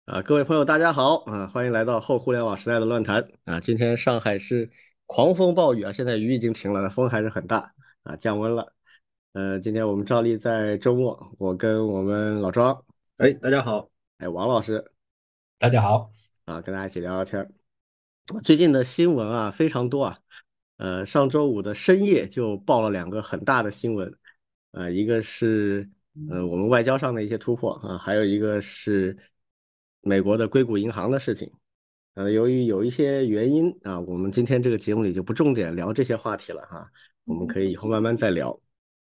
各位朋友，大家好欢迎来到后互联网时代的论坛今天上海是狂风暴雨现在雨已经停了，风还是很大降温了。今天我们照例在周末，我跟我们老庄， 哎，大家好。 王老师大家好。 跟大家一起聊聊天儿。最近的新闻非常多上周五的深夜就爆了两个很大的新闻，一个是我们外交上的一些突破还有一个是美国的硅谷银行的事情。由于有一些原因我们今天这个节目里就不重点聊这些话题了我们可以以后慢慢再聊。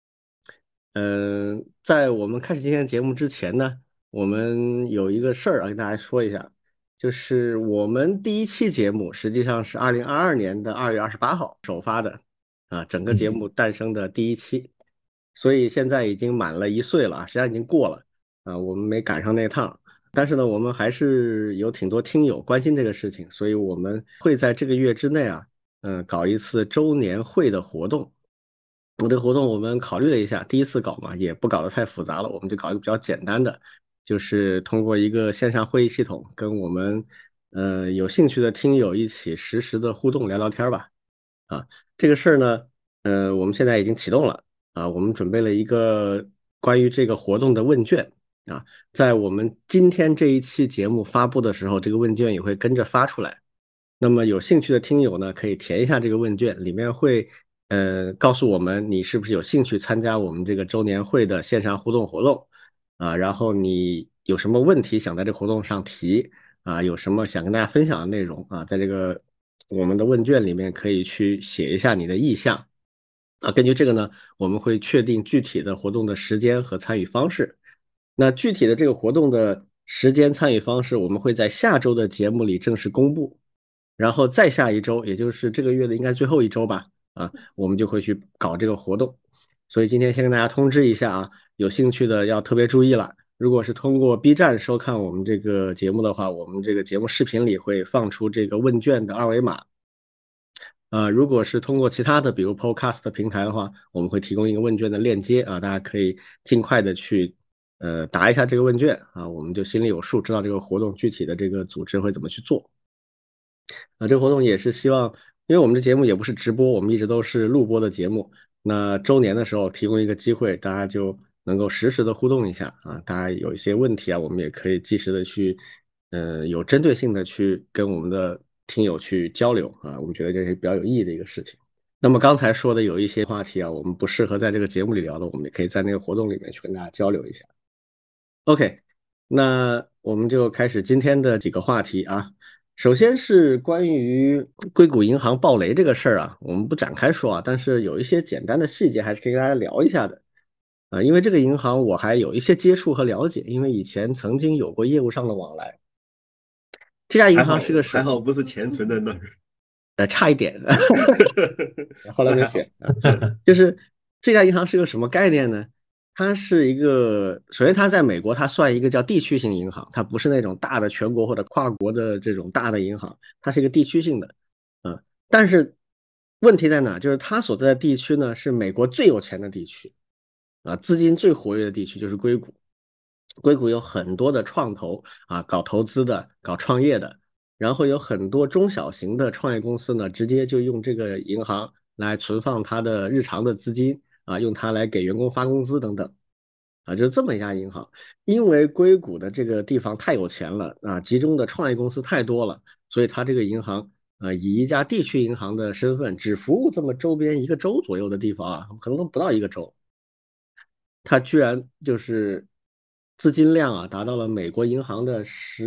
在我们开始今天的节目之前呢，我们有一个事儿跟大家说一下，就是我们第一期节目实际上是2022年的2月28号首发的整个节目诞生的第一期，所以现在已经满了1岁了，实际上已经过了我们没赶上那趟。但是呢，我们还是有挺多听友关心这个事情，所以我们会在这个月之内搞一次周年会的活动。这个活动我们考虑了一下，第一次搞嘛，也不搞得太复杂了，我们就搞一个比较简单的，就是通过一个线上会议系统，跟我们有兴趣的听友一起实时的互动聊聊天吧。啊，这个事儿呢，我们现在已经启动了我们准备了一个关于这个活动的问卷啊，在我们今天这一期节目发布的时候，这个问卷也会跟着发出来。那么有兴趣的听友呢，可以填一下这个问卷，里面会告诉我们你是不是有兴趣参加我们这个周年会的线上互动活动然后你有什么问题想在这个活动上提有什么想跟大家分享的内容在这个我们的问卷里面可以去写一下你的意向根据这个呢，我们会确定具体的活动的时间和参与方式。那具体的这个活动的时间参与方式，我们会在下周的节目里正式公布。然后再下一周，也就是这个月的应该最后一周吧，我们就会去搞这个活动。所以今天先跟大家通知一下有兴趣的要特别注意了。如果是通过 B 站收看我们这个节目的话，我们这个节目视频里会放出这个问卷的二维码。如果是通过其他的，比如 Podcast 的平台的话，我们会提供一个问卷的链接大家可以尽快的去答一下这个问卷我们就心里有数，知道这个活动具体的这个组织会怎么去做。这个活动也是希望，因为我们这节目也不是直播，我们一直都是录播的节目。那周年的时候提供一个机会，大家就能够实时的互动一下大家有一些问题我们也可以及时的去，有针对性的去跟我们的听友去交流我们觉得这是比较有意义的一个事情。那么刚才说的有一些话题我们不适合在这个节目里聊的，我们也可以在那个活动里面去跟大家交流一下。OK，那我们就开始今天的几个话题首先是关于硅谷银行暴雷这个事儿我们不展开说但是有一些简单的细节还是可以跟大家聊一下的因为这个银行我还有一些接触和了解，因为以前曾经有过业务上的往来。这家银行还好是个什么？ 还好不是钱存在那儿。 差一点，后来那还好。 没选就是这家银行是个什么概念呢？它是一个，首先它在美国，它算一个叫地区性银行，它不是那种大的全国或者跨国的这种大的银行，它是一个地区性的，但是问题在哪？就是它所在的地区呢，是美国最有钱的地区资金最活跃的地区就是硅谷。硅谷有很多的创投搞投资的，搞创业的，然后有很多中小型的创业公司呢，直接就用这个银行来存放它的日常的资金用它来给员工发工资等等就是这么一家银行。因为硅谷的这个地方太有钱了集中的创业公司太多了，所以它这个银行以一家地区银行的身份，只服务这么周边一个州左右的地方可能都不到一个州。它居然就是资金量达到了美国银行的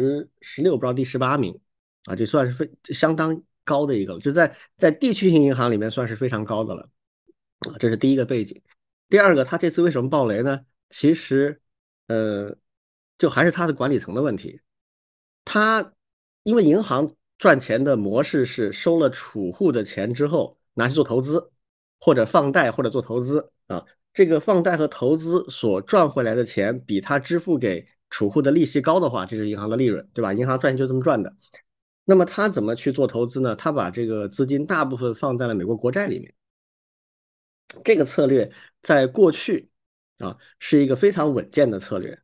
16，不知道第18名这算是相当高的一个了，就在地区性银行里面算是非常高的了这是第一个背景。第二个，它这次为什么爆雷呢？其实呃，就还是它的管理层的问题。它因为银行赚钱的模式是收了储户的钱之后拿去做投资，或者放贷，或者做投资这个放贷和投资所赚回来的钱比他支付给储户的利息高的话，这是银行的利润，对吧？银行赚钱就这么赚的。那么他怎么去做投资呢？他把这个资金大部分放在了美国国债里面。这个策略在过去是一个非常稳健的策略，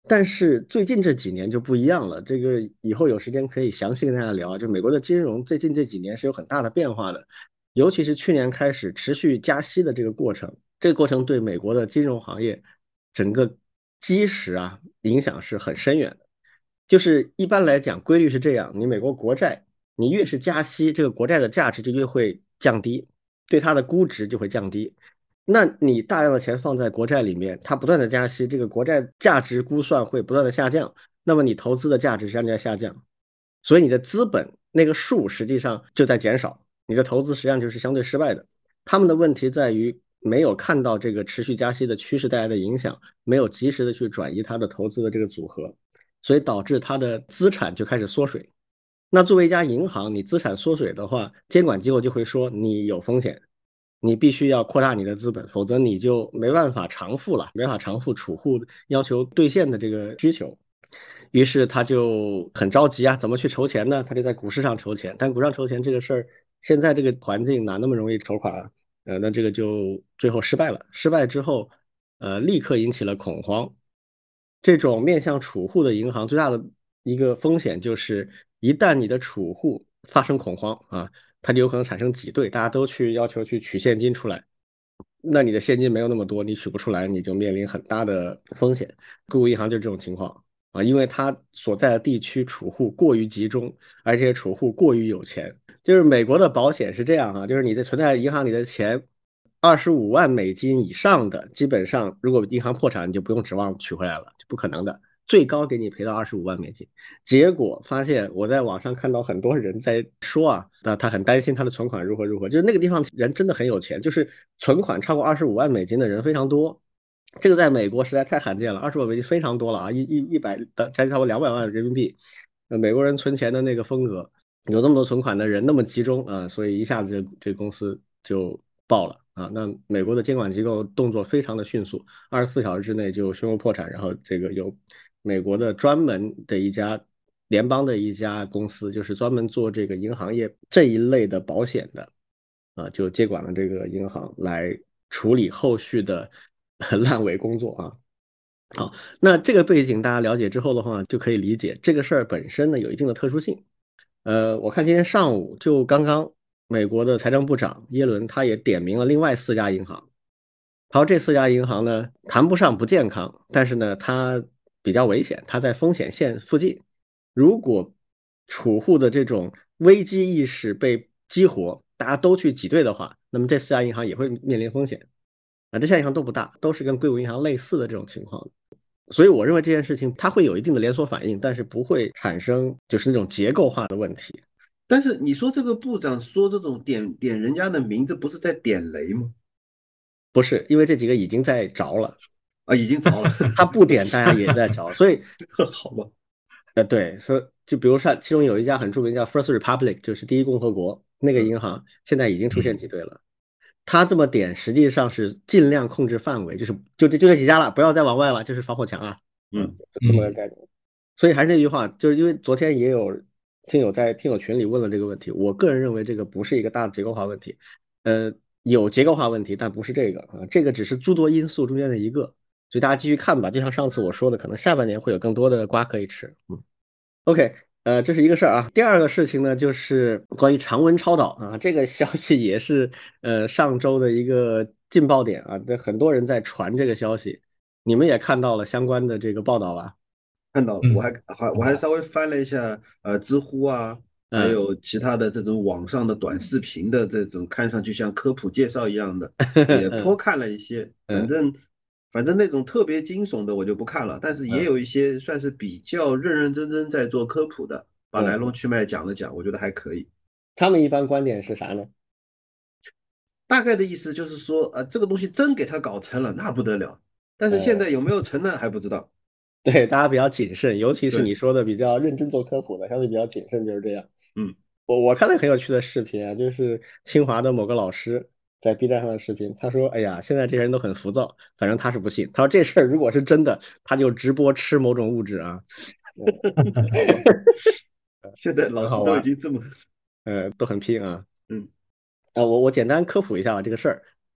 但是最近这几年就不一样了，这个以后有时间可以详细跟大家聊。就美国的金融最近这几年是有很大的变化的，尤其是去年开始持续加息的这个过程，这个过程对美国的金融行业整个基石啊影响是很深远的。就是一般来讲，规律是这样：你美国国债，你越是加息，这个国债的价值就越会降低，对它的估值就会降低。那你大量的钱放在国债里面，它不断的加息，这个国债价值估算会不断的下降，那么你投资的价值实际上就在下降，所以你的资本那个数实际上就在减少，你的投资实际上就是相对失败的。他们的问题在于没有看到这个持续加息的趋势带来的影响，没有及时的去转移它的投资的这个组合，所以导致它的资产就开始缩水。那作为一家银行，你资产缩水的话，监管机构就会说你有风险，你必须要扩大你的资本，否则你就没办法偿付了，没法偿付储户要求兑现的这个需求。于是他就很着急啊，怎么去筹钱呢？他就在股市上筹钱，但股市上筹钱这个事儿，现在这个环境哪那么容易筹款啊？那这个就最后失败了。失败之后，立刻引起了恐慌。这种面向储户的银行最大的一个风险就是，一旦你的储户发生恐慌啊，它就有可能产生挤兑，大家都去要求去取现金出来，那你的现金没有那么多，你取不出来，你就面临很大的风险。硅谷银行就是这种情况啊，因为它所在的地区储户过于集中，而且储户过于有钱。就是美国的保险是这样啊，就是你在存在银行里的钱，25万美金以上的，基本上如果银行破产，你就不用指望取回来了，就不可能的。最高给你赔到25万美金。结果发现，我在网上看到很多人在说啊，那他很担心他的存款如何如何，就是那个地方人真的很有钱，就是存款超过25万美金的人非常多。这个在美国实在太罕见了，25万美金非常多了啊，一百的将近差不多200万人民币。美国人存钱的那个风格，有这么多存款的人那么集中啊，所以一下子这公司就爆了啊。那美国的监管机构动作非常的迅速，24小时之内就宣布破产，然后这个有美国的专门的一家联邦的一家公司，就是专门做这个银行业这一类的保险的啊，就接管了这个银行来处理后续的烂尾工作啊。好，那这个背景大家了解之后的话，就可以理解这个事儿本身呢有一定的特殊性。我看今天上午就刚刚美国的财政部长耶伦他也点名了另外4家银行，他说这4家银行呢谈不上不健康，但是呢它比较危险，它在风险线附近。如果储户的这种危机意识被激活，大家都去挤兑的话，那么这4家银行也会面临风险。啊，这4家银行都不大，都是跟硅谷银行类似的这种情况。所以我认为这件事情它会有一定的连锁反应，但是不会产生就是那种结构化的问题。 但是你说这个部长说这种点人家的名字，不是在点雷吗？ 不是，因为这几个已经在着了， 啊，已经着了。 他不点大家也在着，所以好吧。 对，说就比如说其中有一家很著名叫 First Republic，就是第一共和国那个嗯银行，现在已经出现挤兑了。他这么点实际上是尽量控制范围，就是就这几家了，不要再往外了，就是防火墙啊， 嗯就这么个概念。所以还是那句话，就是因为昨天也有听友在听友群里问了这个问题，我个人认为这个不是一个大的结构化问题，呃，有结构化问题，但不是这个啊，这个只是诸多因素中间的一个，所以大家继续看吧。就像上次我说的，可能下半年会有更多的瓜可以吃。OK，这是一个事儿啊。第二个事情呢，就是关于常温超导啊，这个消息也是上周的一个劲爆点啊，这很多人在传这个消息，你们也看到了相关的这个报道吧？ 看到了， 嗯， 我还稍微翻了一下，知乎啊，还嗯， 有其他的这种网上的短视频的这种看上去像科普介绍一样的，也嗯多看了一些。反嗯正那种特别惊悚的我就不看了，但是也嗯有一些算是比较认认真真在做科普的，把来龙嗯， 去脉讲了讲，我觉得还可以。 他们一般观点是啥呢？ 大概的意思就是说，这个东西真给它搞成了，那不得了。但是现哦， 在有没有成呢，还不知道。 对，大家比较谨慎，尤其是你对。 说的比较认真做科普的，相对比较谨慎，就是这样。 嗯。 我看到很有趣的视频啊，就是清华的某个老师在 B 站上的视频，他说：“哎呀，现在这些人都很浮躁，反正他是不信。他说这事儿如果是真的，他就直播吃某种物质啊， 好吧。现在老师很好玩， 都已经这么。 都很拼啊。 嗯我简单科普一下吧这个事儿。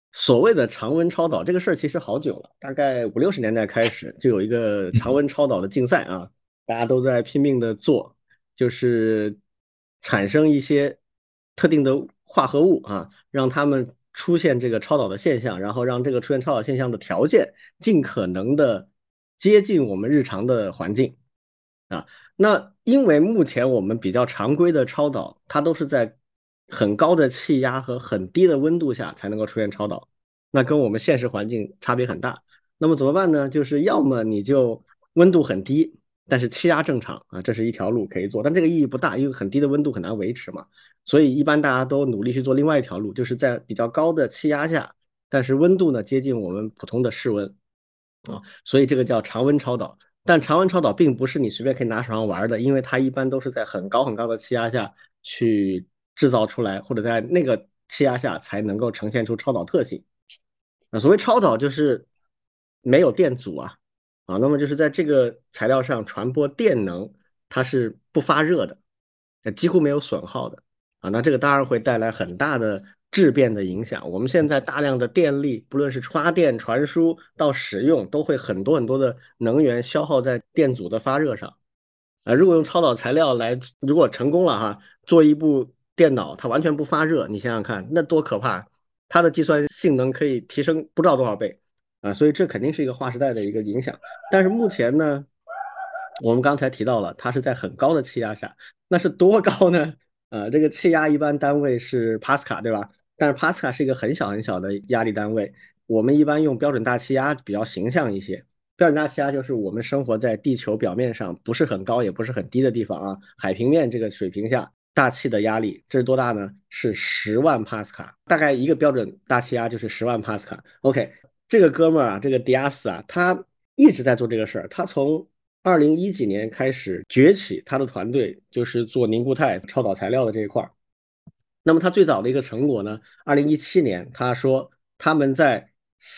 所谓的常温超导这个事儿其实好久了，大概50、60年代开始就有一个常温超导的竞赛啊，大家都在拼命的做，就是产生一些特定的化合物啊，让它们出现这个超导的现象，然后让这个出现超导现象的条件尽可能的接近我们日常的环境啊。那因为目前我们比较常规的超导，它都是在很高的气压和很低的温度下才能够出现超导，那跟我们现实环境差别很大。那么怎么办呢？就是要么你就温度很低，但是气压正常啊，这是一条路可以做，但这个意义不大，因为很低的温度很难维持嘛。所以一般大家都努力去做另外一条路，就是在比较高的气压下，但是温度呢接近我们普通的室温啊，所以这个叫常温超导。但常温超导并不是你随便可以拿手上玩的，因为它一般都是在很高很高的气压下去制造出来，或者在那个气压下才能够呈现出超导特性。所谓超导就是没有电阻那么就是在这个材料上传播电能，它是不发热的，几乎没有损耗的那这个当然会带来很大的质变的影响。我们现在大量的电力，不论是发电、传输到使用，都会很多很多的能源消耗在电阻的发热上。如果用超导材料来，如果成功了做一部电脑，它完全不发热，你想想看，那多可怕！它的计算性能可以提升不知道多少倍所以这肯定是一个划时代的一个影响。但是目前呢，我们刚才提到了，它是在很高的气压下，那是多高呢？这个气压一般单位是帕斯卡，对吧？但是帕斯卡是一个很小很小的压力单位，我们一般用标准大气压比较形象一些。标准大气压就是我们生活在地球表面上不是很高也不是很低的地方海平面这个水平下大气的压力，这是多大呢？是10万帕斯卡，大概一个标准大气压就是10万帕斯卡。OK，这个哥们儿这个迪亚斯他一直在做这个事儿，他从2010几年开始崛起，他的团队就是做凝固态超导材料的这一块儿。那么他最早的一个成果呢，2017年他说他们在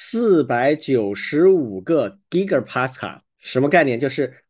495个 gigapascal，什么概念？就是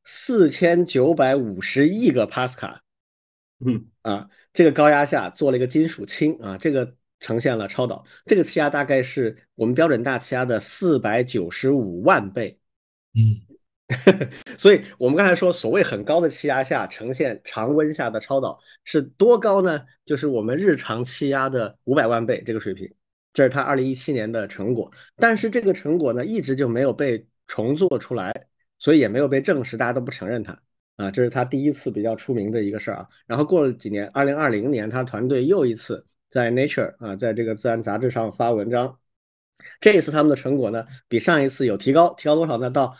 4950亿个帕斯卡嗯， 这个高压下做了一个金属氢这个呈现了超导，这个气压大概是我们标准大气压的495万倍。 嗯所以我们刚才说，所谓很高的气压下呈现常温下的超导是多高呢？就是我们日常气压的500万倍这个水平，这是他2017年的成果。但是这个成果呢，一直就没有被重做出来，所以也没有被证实，大家都不承认它这是他第一次比较出名的一个事儿然后过了几年，2020年，他团队又一次在 Nature 在这个自然杂志上发文章。这一次他们的成果呢，比上一次有提高，提高多少呢？到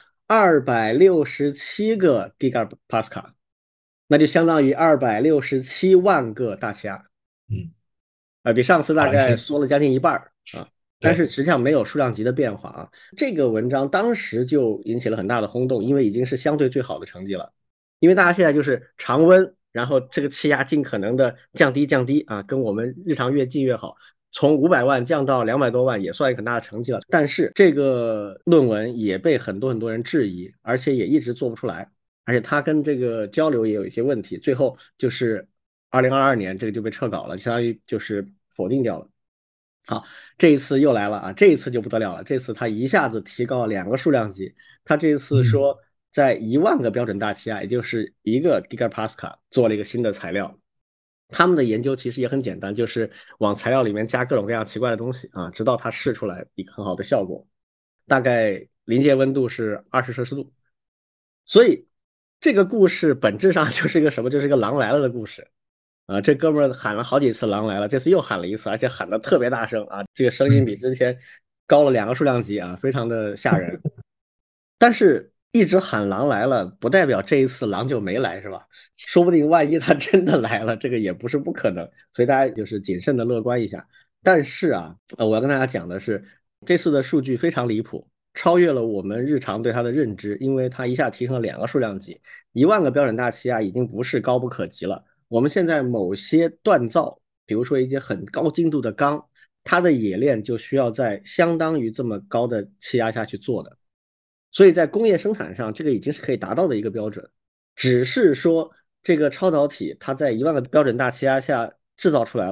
267个 gigapascal，那就相当于267万个大气压嗯， 比上次大概好一些。 缩了将近一半但是对， 实际上没有数量级的变化这个文章当时就引起了很大的轰动，因为已经是相对最好的成绩了。因为大家现在就是常温，然后这个气压尽可能的降低降低跟我们日常越近越好。从500万降到200多万也算一个很大的成绩了。但是这个论文也被很多很多人质疑，而且也一直做不出来，而且它跟这个交流也有一些问题，最后就是2022年这个就被撤稿了，相当于就是否定掉了。好，这一次又来了这一次就不得了了，这次他一下子提高了2个数量级，他这次嗯说在1万个标准大气压，也就是1个 gigapascal 做了一个新的材料。他们的研究其实也很简单，就是往材料里面加各种各样奇怪的东西直到它试出来一个很好的效果。大概临界温度是20摄氏度，所以这个故事本质上就是一个什么？就是一个狼来了的故事这哥们儿喊了好几次狼来了，这次又喊了一次，而且喊的特别大声这个声音比之前高了2个数量级非常的吓人。但是一直喊狼来了，不代表这一次狼就没来，是吧？说不定万一他真的来了，这个也不是不可能，所以大家就是谨慎的乐观一下。但是我要跟大家讲的是，这次的数据非常离谱，超越了我们日常对它的认知，因为它一下提升了2个数量级，1万个标准大气压已经不是高不可及了。我们现在某些锻造，比如说一些很高精度的钢，它的冶炼就需要在相当于这么高的气压下去做的。所以在工业生产上，这个已经是可以达到的一个标准，只是说这个超导体它在1万个标准大气压下制造出来了，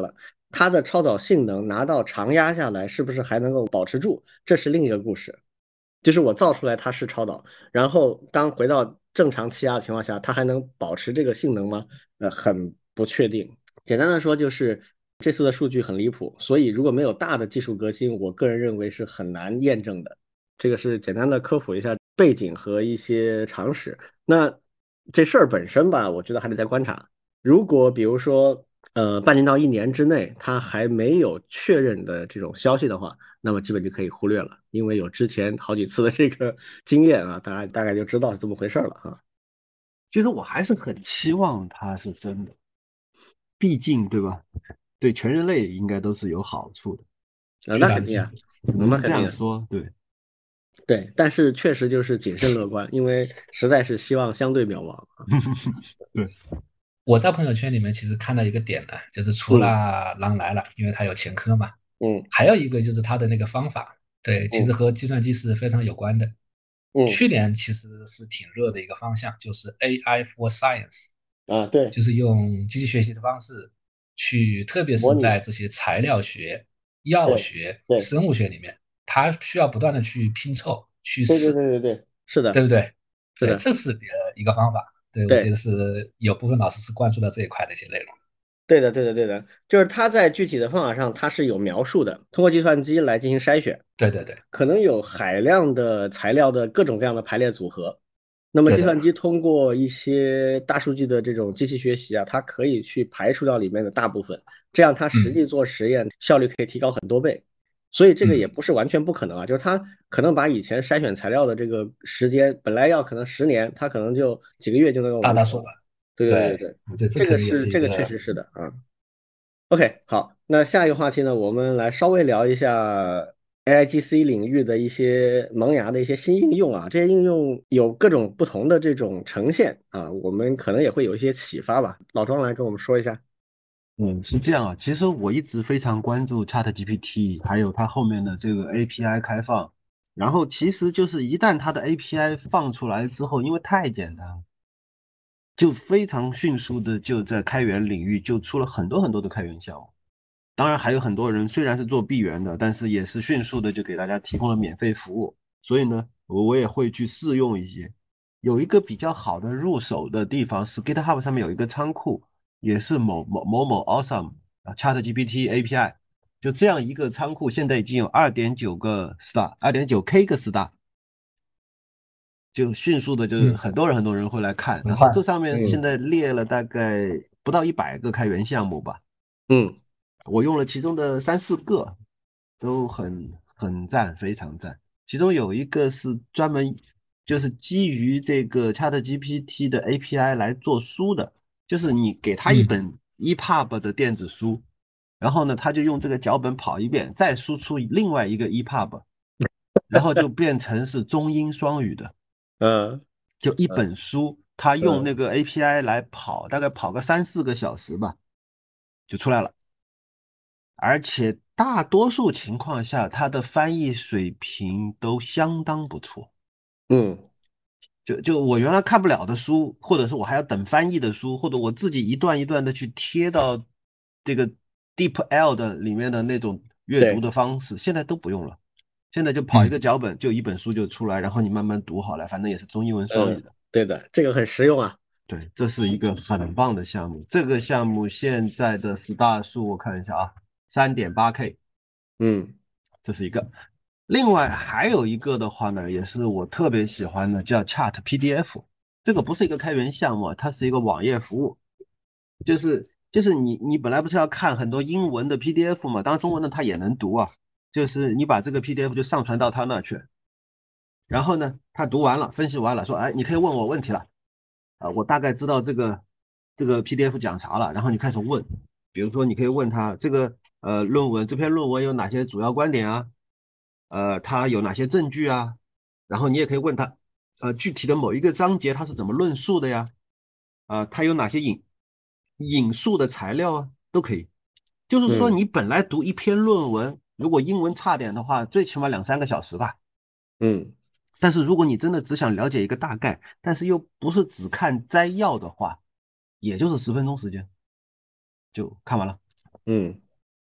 它的超导性能拿到常压下来，是不是还能够保持住？这是另一个故事。就是我造出来它是超导，然后当回到正常气压的情况下，它还能保持这个性能吗？很不确定。简单的说，就是这次的数据很离谱，所以如果没有大的技术革新，我个人认为是很难验证的。这个是简单的科普一下背景和一些常识。那这事儿本身吧，我觉得还得再观察。如果比如说，半年到一年之内，它还没有确认的这种消息的话，那么基本就可以忽略了，因为有之前好几次的这个经验啊，大家大概就知道是这么回事了啊。 其实我还是很期望它是真的，毕竟对吧？对全人类应该都是有好处的， 是的， 那肯定啊， 只能是这那肯定啊， 样说。对， 对，但是确实就是谨慎乐观，因为实在是希望相对渺茫啊。 对， 我在朋友圈里面其实看到一个点呢，就是除嗯了狼来了，因为它有前科嘛， 嗯还有一个就是它的那个方法，对，其实嗯和计算机是非常有关的。 嗯去年其实是挺热的一个方向，就是 AI for Science， 啊，对， 就是用机器学习的方式去，特别是在模拟， 这些材料学、药对学、 对生物学里面，它需要不断的去拼凑、去对对试， 对对对，是的， 对不对？对， 是的， 这是一个方法。对，我觉对。 得是有部分老师是关注到这一块的一些内容。 对的，对的，对的，就是它在具体的方法上它是有描述的，通过计算机来进行筛选， 对对对可能有海量的材料的各种各样的排列组合。那么对的， 计算机通过一些大数据的这种机器学习啊，它可以去排除掉里面的大部分，这样它实嗯际做实验效率可以提高很多倍。所以这个也嗯， 不是完全不可能啊，就是它可能把以前筛选材料的这个时间本来要可能10年，它可能就几个月就能够完成了。 大大缩短。 对对对对， 对， 我觉得这这个肯定也是这个确是一个。 实是的啊。OK，好，那下一个话题呢，我们来稍微聊一下 AIGC 领域的一些萌芽的一些新应用啊。这些应用有各种不同的这种呈现啊，我们可能也会有一些启发吧。老庄来跟我们说一下。 是这样啊。其实我一直非常关注 ChatGPT，还有它后面的这个 API 开放。然后其实就是一旦它的 API 放出来之后，因为太简单了，就非常迅速的就在开源领域就出了很多很多的开源项目。当然还有很多人虽然是做闭源的，但是也是迅速的就给大家提供了免费服务。所以呢，我也会去试用一些。有一个比较好的入手的地方是 GitHub 上面有一个仓库，也是某某 Awesome 啊 ChatGPT API，就这样一个仓库，现在已经有2.9个 star，2.9K 个 star，就迅速的，就是嗯， 很多人会来看。 很快。 然后这上面现嗯在列了大概不到100个开源项目吧， 嗯我用了其中的3、4个，都很赞，非常赞。其中有一个是专门就是基于这个 ChatGPT 的 API 来做书的，就是你给他一嗯， 本 EPUB 的电子书，然后呢，他就用这个脚本跑一遍，再输出另外一个 EPUB，然后就变成是中英双语的， 嗯就一嗯本书，他用嗯那个 API 来跑，大概跑个3、4个小时吧，就出来了。而且大多数情况下，它的翻译水平都相当不错。 嗯就我原来看不了的书，或者是我还要等翻译的书，或者我自己一段一段的去贴到这个 DeepL 的里面的那种阅读对， 的方式，现在都不用了。现在就跑一个嗯， 脚本，就一本书就出来，然后你慢慢读好了，反正也是中英文双语嗯， 的。 对的，这个很实用啊。 对，这是一个很棒的项目。这个项目现在的 star 数我看一下啊，3.8K， 嗯这是一个。另外还有一个的话呢，也是我特别喜欢的，叫 Chat PDF。这个不是一个开源项目，它是一个网页服务。就是你本来不是要看很多英文的 PDF 嘛，当然中文的它也能读啊。就是你把这个 PDF 就上传到他那去，然后呢，他读完了，分析完了，说，哎，你可以问我问题了。我大概知道这个 PDF 讲啥了，然后你开始问。比如说你可以问他这篇论文有哪些主要观点啊？它有哪些证据啊？然后你也可以问他，具体的某一个章节它是怎么论述的呀？它有哪些引述的材料啊？都可以。就是说嗯你本来读一篇论文，如果英文差点的话，最起码2、3个小时吧。 嗯但是如果你真的只想了解一个大概，但是又不是只看摘要的话，也就是10分钟时间就看完了。 嗯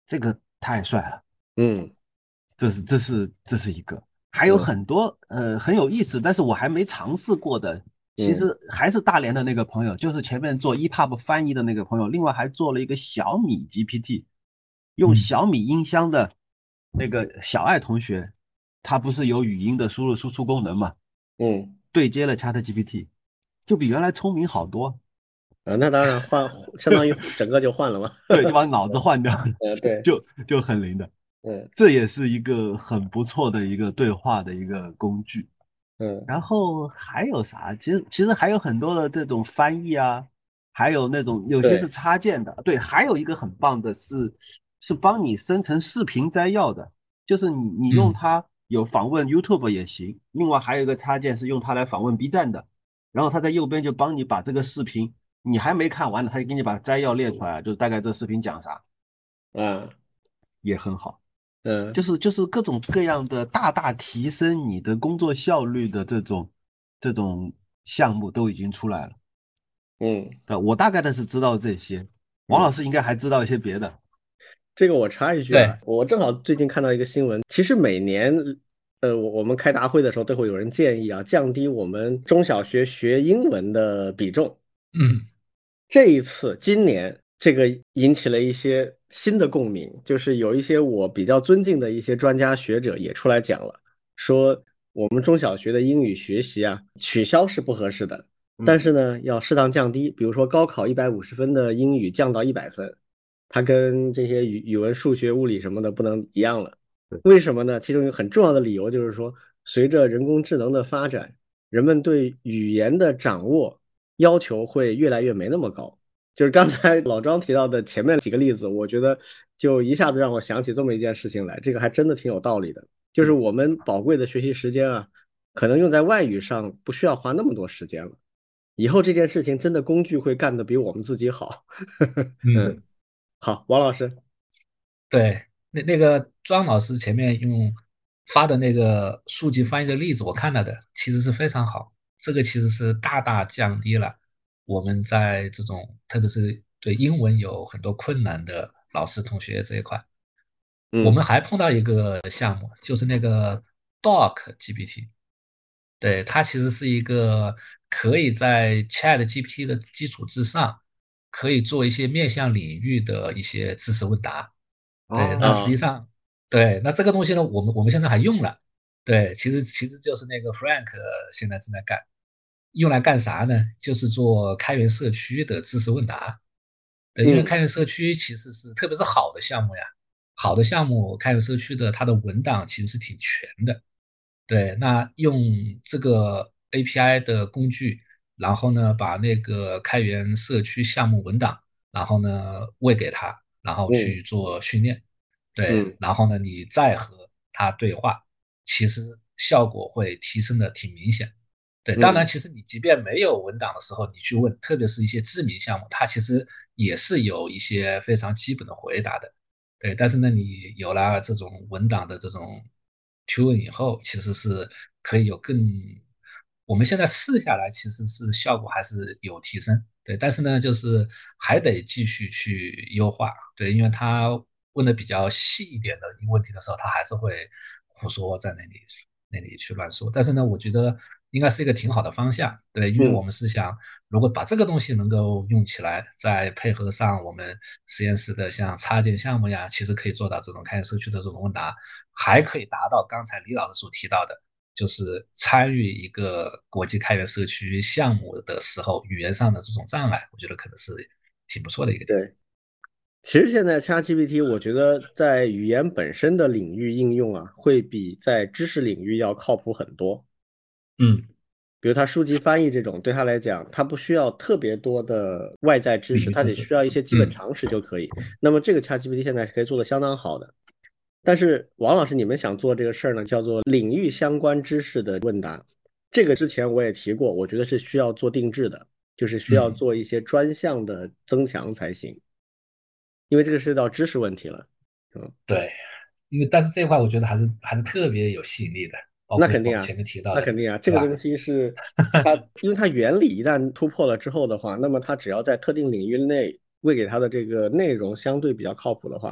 这个太帅了。 嗯这是一个，还有嗯很多很有意思，但是我还没尝试过的，其嗯实还是大连的那个朋友，就是前面做 EPUB 翻译的那个朋友，另外还做了一个小米 GPT，用嗯小米音箱的那个小爱同学，他不是有语音的输入输出功能嘛， 嗯对接了 ChatGPT，就比原来聪明好多， 那当然相当于整个就换了嘛。 对，就把脑子换掉了， 对， 就很灵的， 嗯这也是一个很不错的一个对话的一个工具。 嗯然后还有啥？其实还有很多的这种翻译啊，还有那种有些是对， 插件的。对，还有一个很棒的是帮你生成视频摘要的，就是你用嗯它有访问 YouTube 也行。另外还有一个插件是用它来访问 B 站的，然后它在右边就帮你把这个视频你还没看完呢，它就给你把摘要列出来了，就大概这视频讲啥， 啊也很好。 嗯就是各种各样的大大提升你的工作效率的这种项目都已经出来了。 嗯我大概的是知道这些，王老嗯。 师应该还知道一些别的。 这个我插一句啊， 对， 我正好最近看到一个新闻，其实每年，我们开大会的时候都会有人建议啊，降低我们中小学学英文的比重。 嗯这一次，今年这个引起了一些新的共鸣，就是有一些我比较尊敬的一些专家学者也出来讲了，说我们中小学的英语学习啊，取消是不合适的，但嗯是呢，要适当降低，比如说高考150分的英语降到100分，它跟这些语文、数学、物理什么的不能一样了。为什么呢？其中一个很重要的理由就是说，随着人工智能的发展，人们对语言的掌握要求会越来越没那么高。就是刚才老庄提到的前面几个例子，我觉得就一下子让我想起这么一件事情来，这个还真的挺有道理的。就是嗯， 我们宝贵的学习时间啊，可能用在外语上不需要花那么多时间了。以后这件事情真的工具会干得比我们自己好。 嗯。 嗯，好，王老师。 对，那个庄老师前面发的那个数据翻译的例子，我看了的，其实是非常好。这个其实是大大降低了我们在这种，特别是对英文有很多困难的老师同学这一块。我们嗯还碰到一个项目，就是那个 Doc GPT，对，它其实是一个可以在 Chat GPT 的基础之上，可以做一些面向领域的一些知识问答。对，那实际哦， 啊上，对，那这个东西呢，我们现在还用了，对，其实就是那个 Frank 现在正在干，用来干啥呢？就是做开源社区的知识问答，对，因为嗯开源社区其实是特别是好的项目呀，好的项目开源社区的它的文档其实是挺全的，对，那用这个 API 的工具，然后呢，把那个开源社区项目文档，然后呢喂给他，然后嗯去做训练，对， 嗯然后呢你再和他对话，其实效果会提升的挺明显。对，当然， 嗯其实你即便没有文档的时候，你去问，特别是一些知名项目，它其实也是有一些非常基本的回答的。对，但是呢，你有了这种文档的这种提问以后，其实是可以有更，我们现在试下来，其实是效果还是有提升。对，但是呢，就是还得继续去优化。对，因为他问的比较细一点的问题的时候，他还是会胡说在那里去乱说。但是呢，我觉得应该是一个挺好的方向。对，因为我嗯， 们是想，如果把这个东西能够用起来，再配合上我们实验室的像插件项目呀，其实可以做到这种开源社区的这种问答，还可以达到刚才李老师所提到的。就是参与一个国际开源社区项目的时候，语言上的这种障碍，我觉得可能是挺不错的一个点。 对。其实现在 ChatGPT，我觉得在语言本身的领域应用啊，会比在知识领域要靠谱很多。 嗯， 比如它书籍翻译这种，对他来讲，它不需要特别多的外在知识，它只领域知识。 需要一些基本嗯。 常识就可以。那么这个 ChatGPT 现在是可以做的相当好的。但是王老师，你们想做这个事儿呢，叫做领域相关知识的问答。这个之前我也提过，我觉得是需要做定制的，就是需要嗯， 做一些专项的增强才行，因为这个涉及到知识问题了。嗯。 对，因为但是这一块我觉得还是特别有吸引力的，包那肯定啊， 括我们前面提到的， 那肯定啊，这对吧？ 个东西是它，因为它原理一旦突破了之后的话，那么它只要在特定领域内喂给它的这个内容相对比较靠谱的话，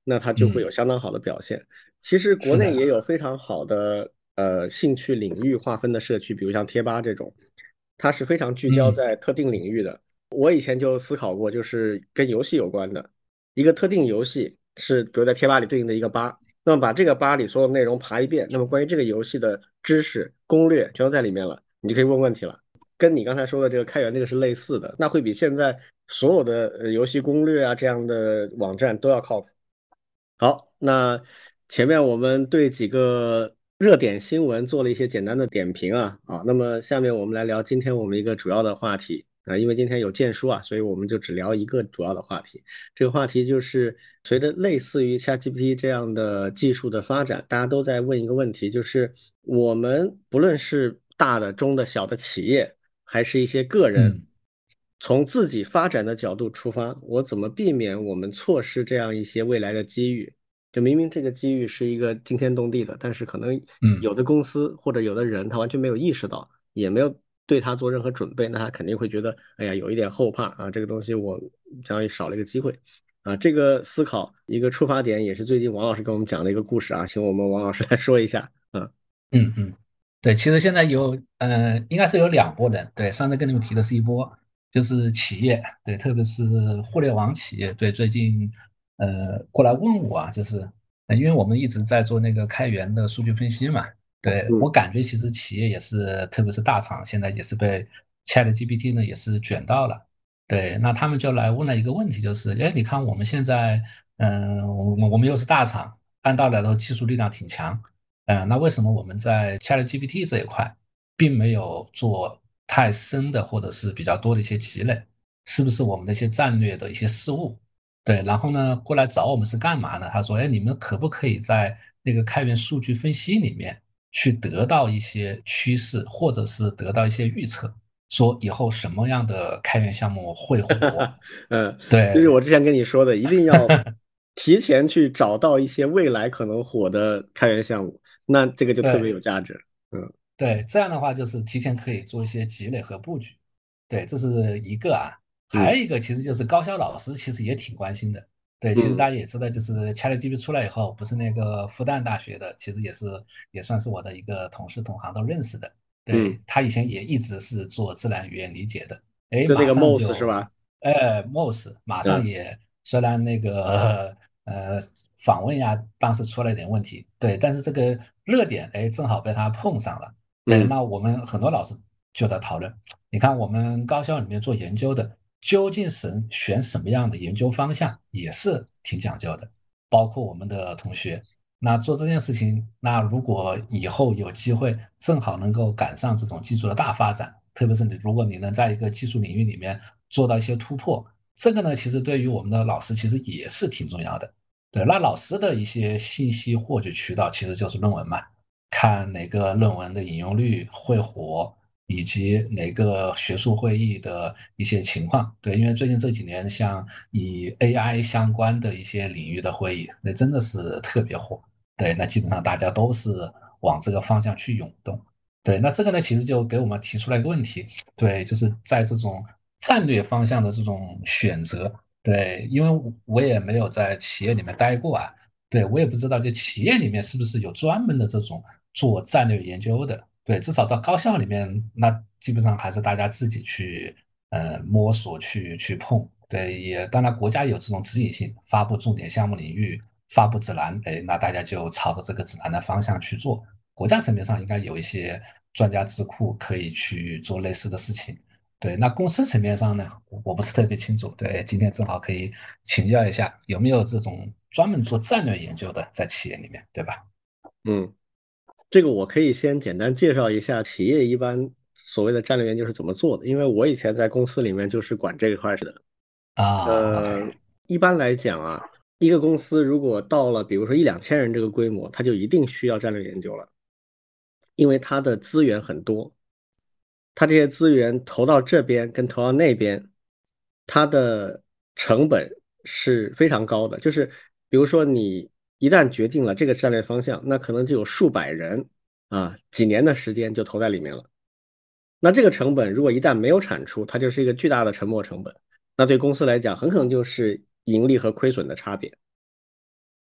那它就会有相当好的表现。其实国是的， 内也有非常好的兴趣领域划分的社区，比如像贴吧这种，它是非常聚焦嗯在特定领域的。我以前就思考过，就是跟游戏有关的一个特定游戏是，比如在贴吧里对应的一个吧，那么把这个吧里所有内容爬一遍，那么关于这个游戏的知识攻略全都在里面了，你就可以问问题了。跟你刚才说的这个开源这个是类似的，那会比现在所有的游戏攻略啊这样的网站都要靠谱。好，那前面我们对几个热点新闻做了一些简单的点评啊，那么下面我们来聊今天我们一个主要的话题啊，因为今天有荐书啊，所以我们就只聊一个主要的话题。这个话题就是随着类似于 ChatGPT 这样的技术的发展，大家都在问一个问题，就是我们不论是大的、中的、小的企业，还是一些个人， 嗯从自己发展的角度出发，我怎么避免我们错失这样一些未来的机遇？就明明这个机遇是一个惊天动地的，但是可能嗯。 有的公司或者有的人他完全没有意识到，也没有对他做任何准备，那他肯定会觉得，哎呀，有一点后怕啊，这个东西我相当于少了一个机会啊。这个思考一个出发点也是最近王老师跟我们讲的一个故事啊，请我们王老师来说一下啊。 嗯嗯，对，其实现在有应该是有两拨人，对，上次跟你们提的是一波，就是企业，对，特别是互联网企业，对，最近过来问我啊，就是因为我们一直在做那个开源的数据分析嘛，对， 嗯我感觉其实企业也是，特别是大厂，现在也是被 ChatGPT 呢也是卷到了，对，那他们就来问了一个问题，就是，哎，你看我们现在，我们又是大厂，按道理来说技术力量挺强。那为什么我们在 ChatGPT 这一块并没有做太深的或者是比较多的一些积累？是不是我们的一些战略的一些失误？对，然后呢，过来找我们是干嘛呢？他说，哎，你们可不可以在那个开源数据分析里面去得到一些趋势，或者是得到一些预测，说以后什么样的开源项目会火？ 就是对， 我之前跟你说的，一定要提前去找到一些未来可能火的开源项目，那这个就特别对。 有价值。嗯对，这样的话就是提前可以做一些积累和布局。对，这是一个啊，还嗯有一个其实就是高校老师其实也挺关心的。对，其实嗯大家也知道，就是 ChatGPT 出来以后，不是那个复旦大学的，其实也算是我的一个同事同行都认识的。 嗯， 对，他以前也一直是做自然语言理解的，哎， 就那个马上 Moss 是就， 吧？ Moss 马上嗯也虽然那个访问呀，当时出了一点问题，对，但是这个热点哎正好被他碰上了。对， 嗯那我们很多老师就在讨论，你看我们高校里面做研究的，究竟选什么样的研究方向，也是挺讲究的。包括我们的同学，那做这件事情，那如果以后有机会，正好能够赶上这种技术的大发展，特别是如果你能在一个技术领域里面做到一些突破，这个呢，其实对于我们的老师其实也是挺重要的。对，那老师的一些信息获取渠道其实就是论文嘛。看哪个论文的引用率会火，以及哪个学术会议的一些情况。对，因为最近这几年，像以 AI 相关的一些领域的会议，那真的是特别火。对，那基本上大家都是往这个方向去涌动。对，那这个呢，其实就给我们提出来一个问题，对，就是在这种战略方向的这种选择，对，因为我也没有在企业里面待过啊，对，我也不知道，就企业里面是不是有专门的这种做战略研究的？对，至少在高校里面，那基本上还是大家自己去摸索去碰。对，也当然国家有这种指引性，发布重点项目领域，发布指南，哎，那大家就朝着这个指南的方向去做。国家层面上应该有一些专家智库可以去做类似的事情。对，那公司层面上呢，我不是特别清楚。对，今天正好可以请教一下，有没有这种专门做战略研究的在企业里面，对吧？ 嗯，这个我可以先简单介绍一下企业一般所谓的战略研究是怎么做的，因为我以前在公司里面就是管这一块的。 啊，OK， 一般来讲啊，一个公司如果到了比如说一两千人这个规模，它就一定需要战略研究了，因为它的资源很多，它这些资源投到这边跟投到那边，它的成本是非常高的。就是比如说你一旦决定了这个战略方向，那可能就有数百人几年的时间就投在里面了。那这个成本如果一旦没有产出，它就是一个巨大的沉没成本。那对公司来讲，很可能就是盈利和亏损的差别。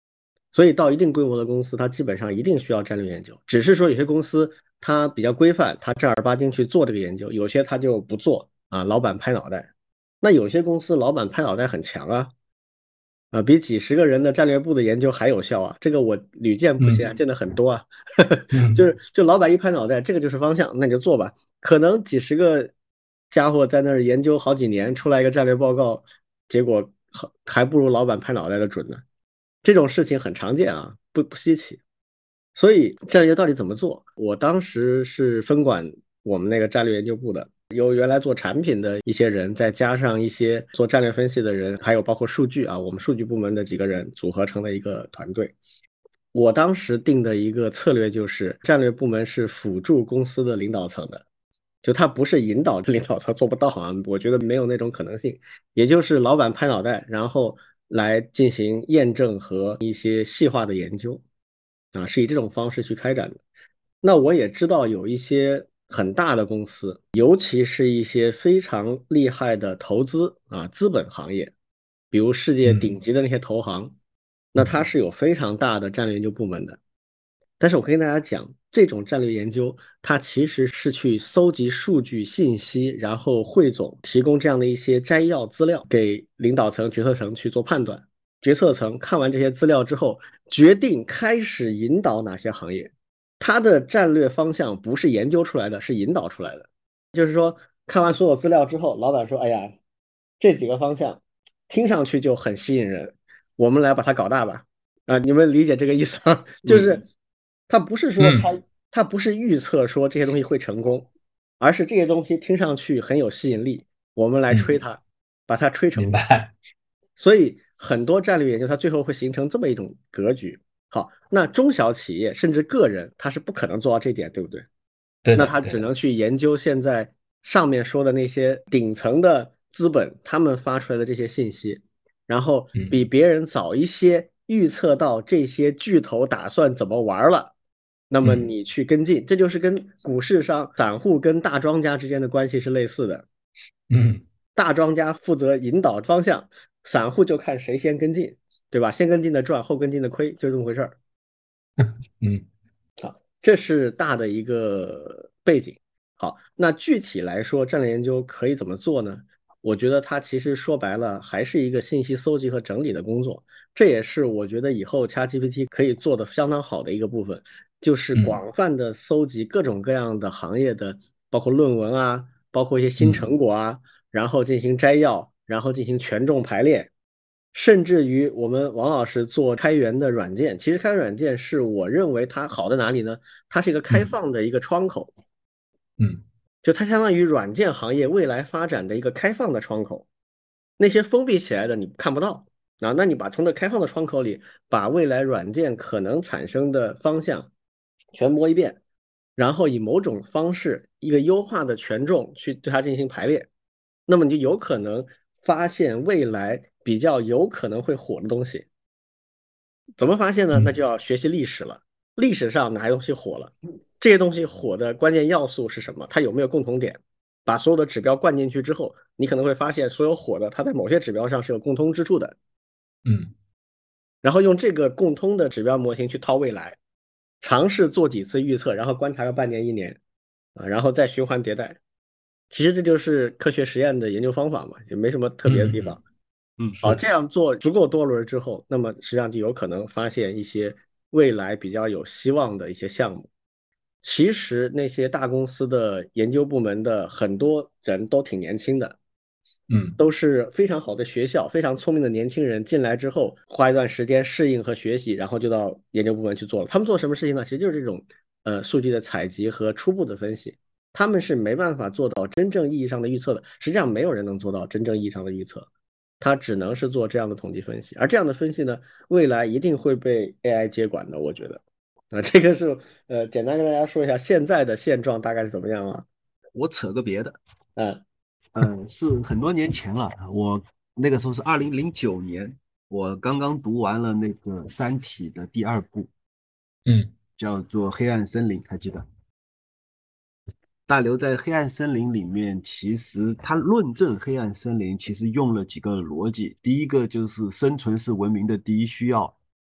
所以到一定规模的公司，它基本上一定需要战略研究，只是说有些公司它比较规范，它正儿八经去做这个研究，有些它就不做啊，老板拍脑袋。那有些公司老板拍脑袋很强啊，比几十个人的战略部的研究还有效啊，这个我屡见不鲜啊， 嗯见的很多啊。就嗯是就老板一拍脑袋，这个就是方向，那你就做吧。可能几十个家伙在那儿研究好几年，出来一个战略报告，结果还不如老板拍脑袋的准呢。这种事情很常见啊，不稀奇。所以战略到底怎么做？我当时是分管我们那个战略研究部的，有原来做产品的一些人，再加上一些做战略分析的人，还有包括数据啊，我们数据部门的几个人组合成了一个团队。我当时定的一个策略就是，战略部门是辅助公司的领导层的，就他不是引导领导层，做不到啊，我觉得没有那种可能性。也就是老板拍脑袋，然后来进行验证和一些细化的研究。是以这种方式去开展的。那我也知道有一些很大的公司，尤其是一些非常厉害的投资资本行业，比如世界顶级的那些投行，那它是有非常大的战略研究部门的。但是我可以跟大家讲，这种战略研究，它其实是去搜集数据信息，然后汇总，提供这样的一些摘要资料给领导层、决策层去做判断。决策层看完这些资料之后，决定开始引导哪些行业。它的战略方向不是研究出来的，是引导出来的。就是说，看完所有资料之后，老板说：“哎呀，这几个方向听上去就很吸引人，我们来把它搞大吧。”你们理解这个意思吗？就是他不是说嗯， 他不是预测说这些东西会成功，而是这些东西听上去很有吸引力，我们来吹它，把它吹成功。 明白。 所以很多战略研究它最后会形成这么一种格局。好，那中小企业甚至个人他是不可能做到这点，对不对？那对的，对的。 他只能去研究现在上面说的那些顶层的资本他们发出来的这些信息，然后比嗯别人早一些预测到这些巨头打算怎么玩了，那么嗯你去跟进，这就是跟股市上散户跟大庄家之间的关系是类似的。 嗯大庄家负责引导方向，散户就看谁先跟进，对吧？先跟进的赚，后跟进的亏，就这么回事儿。 嗯这是大的一个背景。好，那具体来说，战略研究可以怎么做呢？我觉得它其实说白了还是一个信息搜集和整理的工作，这也是我觉得以后 ChatGPT 可以做的相当好的一个部分，就是嗯广泛的搜集各种各样的行业的，包括论文啊，包括一些新嗯成果啊，然后进行摘要，然后进行权重排列，甚至于我们王老师做开源的软件，其实开源软件是我认为它好在哪里呢？它是一个开嗯放的一个窗口， 嗯就它相当于软件行业未来发展的一个开放的窗口。那些封闭起来的你看不到那你从这开放的窗口里把未来软件可能产生的方向全摸一遍，然后以某种方式一个优化的权重去对它进行排列，那么你就有可能发现未来比较有可能会火的东西。怎么发现呢？那就嗯要学习历史了。历史上哪些东西火了？这些东西火的关键要素是什么？它有没有共同点？把所有的指标灌进去之后，你可能会发现，所有火的它在某些指标上是有共通之处的。 嗯然后用这个共通的指标模型去套未来，尝试做几次预测，然后观察个半年、一年然后再循环迭代。其实这就是科学实验的研究方法嘛，也没什么特别的地方。 嗯好， 是。 这样做足够多轮之后，那么实际上就有可能发现一些未来比较有希望的一些项目。其实那些大公司的研究部门的很多人都挺年轻的， 嗯都是非常好的学校，非常聪明的年轻人进来之后，花一段时间适应和学习，然后就到研究部门去做了。他们做什么事情呢？其实就是这种数据的采集和初步的分析。他们是没办法做到真正意义上的预测的，实际上没有人能做到真正意义上的预测。它只能是做这样的统计分析，而这样的分析呢，未来一定会被 AI 接管的，我觉得。这个是简单跟大家说一下现在的现状大概是怎么样啊？ 我扯个别的， 嗯是很多年前了，我那个时候是2009年，我刚刚读完了那个《三体》的第二部， 嗯叫做《黑暗森林》，还记得？大刘在黑暗森林里面，其实他论证黑暗森林其实用了几个逻辑。第一个就是生存是文明的第一需要，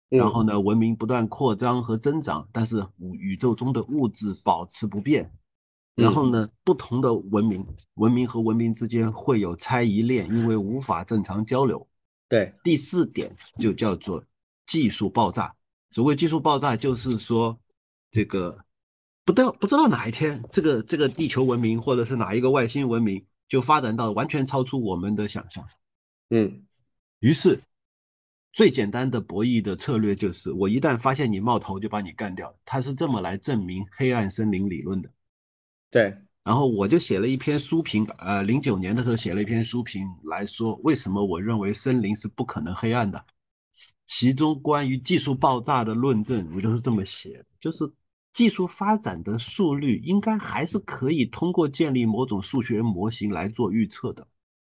然后嗯呢，文明不断扩张和增长，但是宇宙中的物质保持不变。然嗯， 后呢，不同的文明和文明之间会有猜疑链，因为无法正常交流。 对， 第四点就叫做技术爆炸。所谓技术爆炸，就是说这个不知道哪一天，这个地球文明或者是哪一个外星文明就发展到完全超出我们的想象。 嗯于是，最简单的博弈的策略就是，我一旦发现你冒头，就把你干掉。他是这么来证明黑暗森林理论的。 对， 然后我就写了一篇书评，09年的时候写了一篇书评来说，为什么我认为森林是不可能黑暗的。其中关于技术爆炸的论证，我就是这么写的，就是技术发展的速率应该还是可以通过建立某种数学模型来做预测的，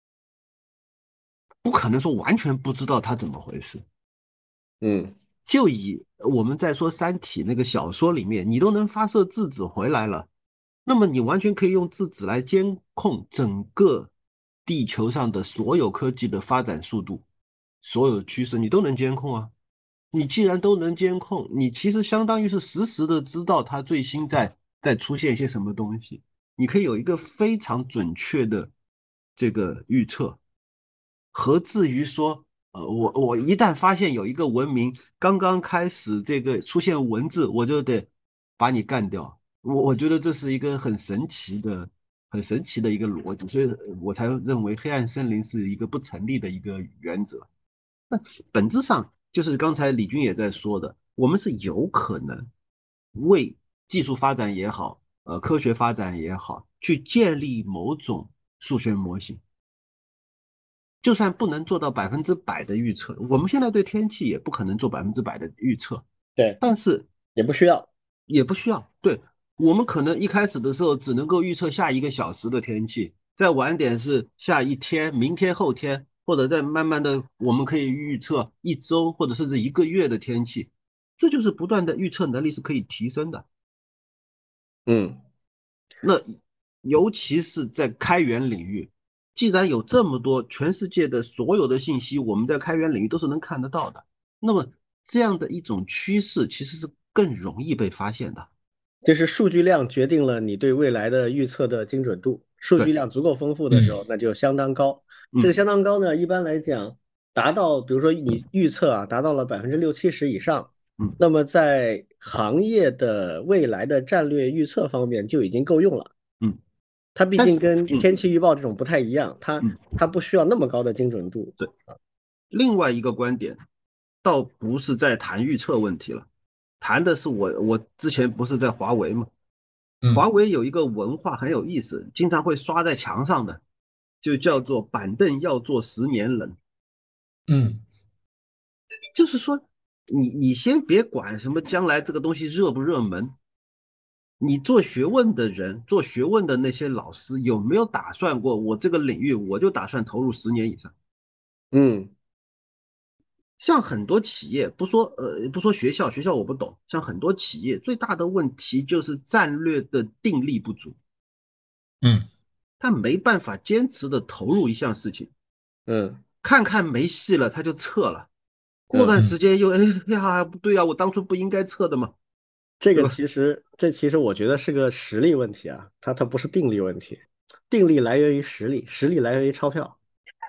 不可能说完全不知道它怎么回事。 嗯就以我们在说《三体》那个小说里面，你都能发射质子回来了，那么你完全可以用质子来监控整个地球上的所有科技的发展速度，所有趋势你都能监控啊。你既然都能监控，你其实相当于是实时的知道它最新在出现一些什么东西，你可以有一个非常准确的这个预测。何至于说，我一旦发现有一个文明刚刚开始这个出现文字，我就得把你干掉。我觉得这是一个很神奇的一个逻辑，所以我才认为黑暗森林是一个不成立的一个原则。那本质上就是刚才李军也在说的，我们是有可能为技术发展也好，科学发展也好，去建立某种数学模型。就算不能做到100%的预测，我们现在对天气也不可能做100%的预测， 对， 但是也不需要。 也不需要。对，我们可能一开始的时候只能够预测下一个小时的天气，再晚点是下一天、明天、后天，或者再慢慢的，我们可以预测一周或者甚至一个月的天气。这就是不断的预测能力是可以提升的。 嗯， 那尤其是在开源领域，既然有这么多全世界的所有的信息，我们在开源领域都是能看得到的，那么这样的一种趋势其实是更容易被发现的。 就是数据量决定了你对未来的预测的精准度。数据对， 量足够丰富的时嗯候，那就相当高。这个嗯相当高呢，一般来讲达到，比如说你预测啊，达到了60%-70%以上， 嗯那么在行业的未来的战略预测方面就已经够用了。 嗯， 它毕但是竟跟天气预报这种不太一样，它嗯， 它不需要那么高的精准度。 对。另外一个观点，倒不是在谈预测问题了，谈的是我之前不是在华为吗？华嗯为有一个文化很有意思，经常会刷在墙上的，就叫做板凳要坐10年人。 嗯就是说，你先别管什么将来这个东西热不热门，你做学问的人，做学问的那些老师，有没有打算过，我这个领域我就打算投入10年以上？ 嗯像很多企业，不说学校，学校我不懂，像很多企业最大的问题就是战略的定力不足， 嗯他没办法坚持的投入一项事情， 嗯看看没戏了他就撤了，过嗯， 段时嗯间又哎呀不对啊，我当初不应该撤的嘛， 这个对吧？ 其实我觉得是个实力问题啊，它不是定力问题。定力来源于实力，实力来源于钞票。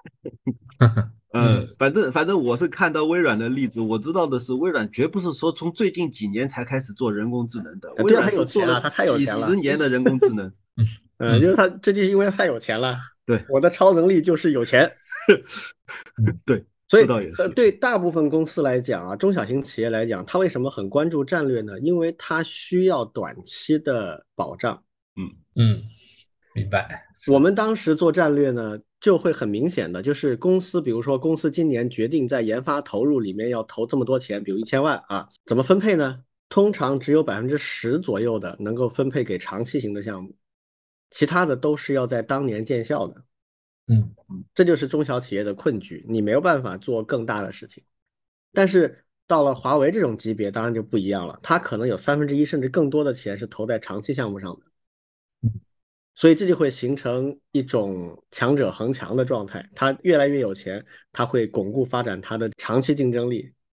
嗯反正我是看到微软的例子，我知道的是，微软绝不是说从最近几年才开始做人工智能的，微对啊， 软他有是做了钱啊，他太有几钱了。 十年的人工智能。 就是嗯这就是因为他太有钱了。 对我的超能力就是有钱。 嗯对，这所以倒也是。 对大部分公司来讲啊，中小型企业来讲，他为什么很关注战略呢？因为他需要短期的保障。 嗯嗯，明白，是， 我们当时做战略呢，就会很明显的，就是公司，比如说公司今年决定在研发投入里面要投这么多钱，比如1000万啊，怎么分配呢？通常只有10%左右的能够分配给长期型的项目，其他的都是要在当年见效的。 嗯这就是中小企业的困局，你没有办法做更大的事情。但是到了华为这种级别，当然就不一样了，它可能有1/3甚至更多的钱是投在长期项目上的。所以这就会形成一种强者恒强的状态，他越来越有钱，他会巩固发展他的长期竞争力，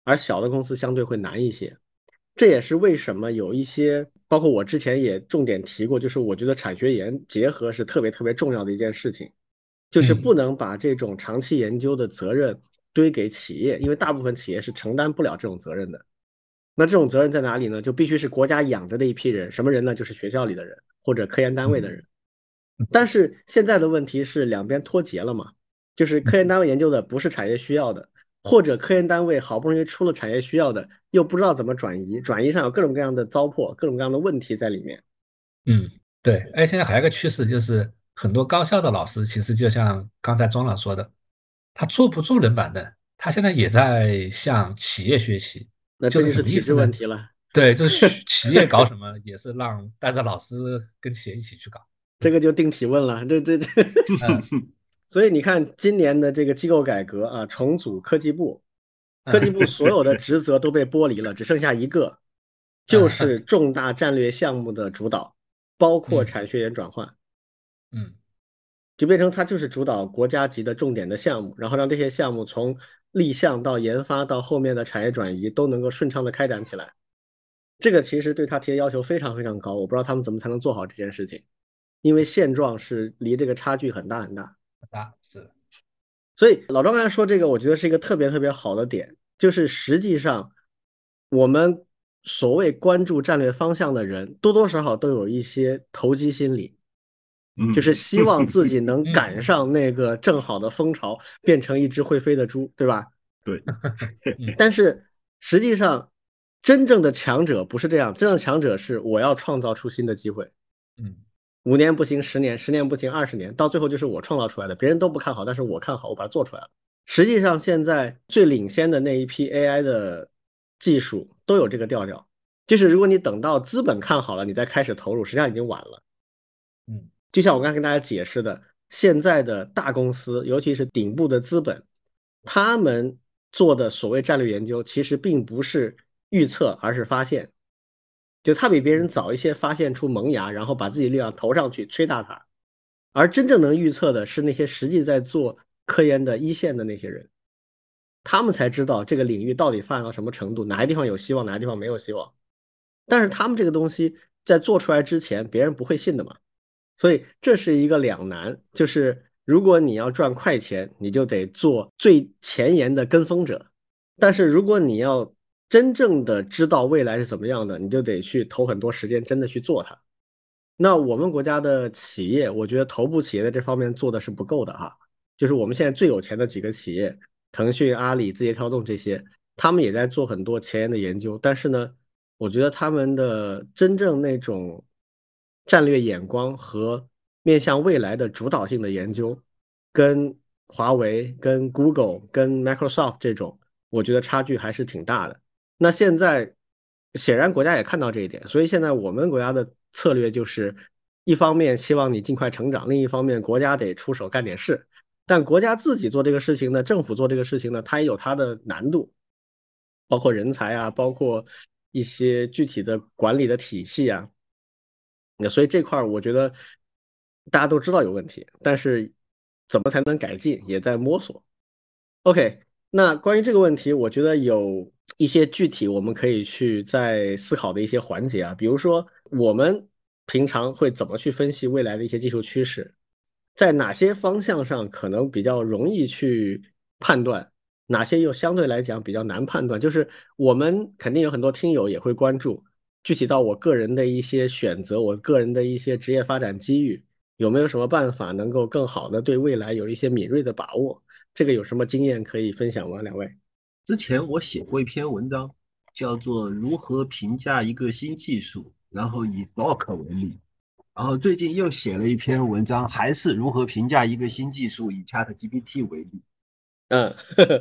而小的公司相对会难一些。这也是为什么有一些，包括我之前也重点提过，就是我觉得产学研结合是特别特别重要的一件事情，就是不能把这种长期研究的责任堆给企业，因为大部分企业是承担不了这种责任的。那这种责任在哪里呢？就必须是国家养着的一批人，什么人呢？就是学校里的人或者科研单位的人。但是现在的问题是两边脱节了嘛，就是科研单位研究的不是产业需要的，或者科研单位好不容易出了产业需要的，又不知道怎么转移，转移上有各种各样的糟粕，各种各样的问题在里面。 对。而现在还有一个趋势就是很多高校的老师其实就像刚才庄老说的，他坐不住冷板凳，他现在也在向企业学习。 那这就是什就是体制么意思呢？ 问题了。 对，就是企业搞什么也是让带着老师跟企业一起去搞。 这个就定体问了，这。 嗯所以你看，今年的这个机构改革啊，重组科技部，科技部所有的职责都被剥离了，只剩下一个，就是重大战略项目的主导，包括产学研转换， 嗯就变成它就是主导国家级的重点的项目，然后让这些项目从立项到研发到后面的产业转移都能够顺畅的开展起来。这个其实对他提的要求非常非常高，我不知道他们怎么才能做好这件事情，因为现状是离这个差距很大很大。 是。 所以老庄刚才说这个，我觉得是一个特别特别好的点，就是实际上我们所谓关注战略方向的人，多多少少都有一些投机心理，就是希望自己能赶上那个正好的风潮，变成一只会飞的猪，对吧？ 对。 但是实际上，真正的强者不是这样，真正的强者是我要创造出新的机会。5年不行，10年，10年不行，20年，到最后就是我创造出来的，别人都不看好，但是我看好，我把它做出来了。实际上，现在最领先的那一批 AI 的技术都有这个调调，就是如果你等到资本看好了，你再开始投入，实际上已经晚了。就像我刚才跟大家解释的，现在的大公司，尤其是顶部的资本，他们做的所谓战略研究，其实并不是预测，而是发现。就他比别人早一些发现出萌芽，然后把自己力量投上去，吹大它。而真正能预测的是那些实际在做科研的一线的那些人，他们才知道这个领域到底发展到什么程度，哪些地方有希望，哪些地方没有希望。但是他们这个东西在做出来之前，别人不会信的嘛。所以这是一个两难，就是如果你要赚快钱，你就得做最前沿的跟风者；但是如果你要真正的知道未来是怎么样的，你就得去投很多时间，真的去做它。那我们国家的企业，我觉得头部企业在这方面做的是不够的哈。就是我们现在最有钱的几个企业，腾讯、阿里、字节跳动这些，他们也在做很多前沿的研究，但是呢，我觉得他们的真正那种战略眼光和面向未来的主导性的研究，跟华为、跟 Google、跟 Microsoft 这种，我觉得差距还是挺大的。那现在显然国家也看到这一点，所以现在我们国家的策略就是，一方面希望你尽快成长，另一方面国家得出手干点事。但国家自己做这个事情呢，政府做这个事情呢，它也有它的难度，包括人才啊，包括一些具体的管理的体系啊。所以这块儿我觉得大家都知道有问题，但是怎么才能改进，也在摸索。OK，那关于这个问题，我觉得有一些具体我们可以去再思考的一些环节啊，比如说我们平常会怎么去分析未来的一些技术趋势，在哪些方向上可能比较容易去判断，哪些又相对来讲比较难判断，就是我们肯定有很多听友也会关注，具体到我个人的一些选择，我个人的一些职业发展机遇，有没有什么办法能够更好的对未来有一些敏锐的把握？这个有什么经验可以分享吗？两位？ 之前我写过一篇文章，叫做《如何评价一个新技术》，然后以 Docker 为例。然后最近又写了一篇文章，还是如何评价一个新技术，以 ChatGPT 为例。 嗯，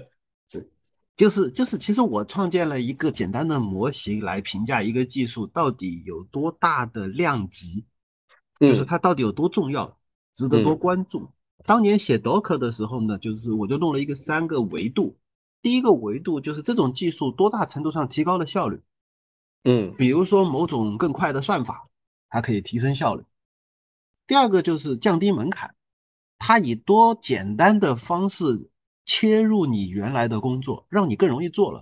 其实我创建了一个简单的模型来评价一个技术到底有多大的量级，就是它到底有多重要，值得多关注。当年写 Docker 的时候呢，就是我就弄了一个3个维度。第一个维度就是这种技术多大程度上提高了效率，比如说某种更快的算法，它可以提升效率。第二个就是降低门槛，它以多简单的方式切入你原来的工作，让你更容易做了。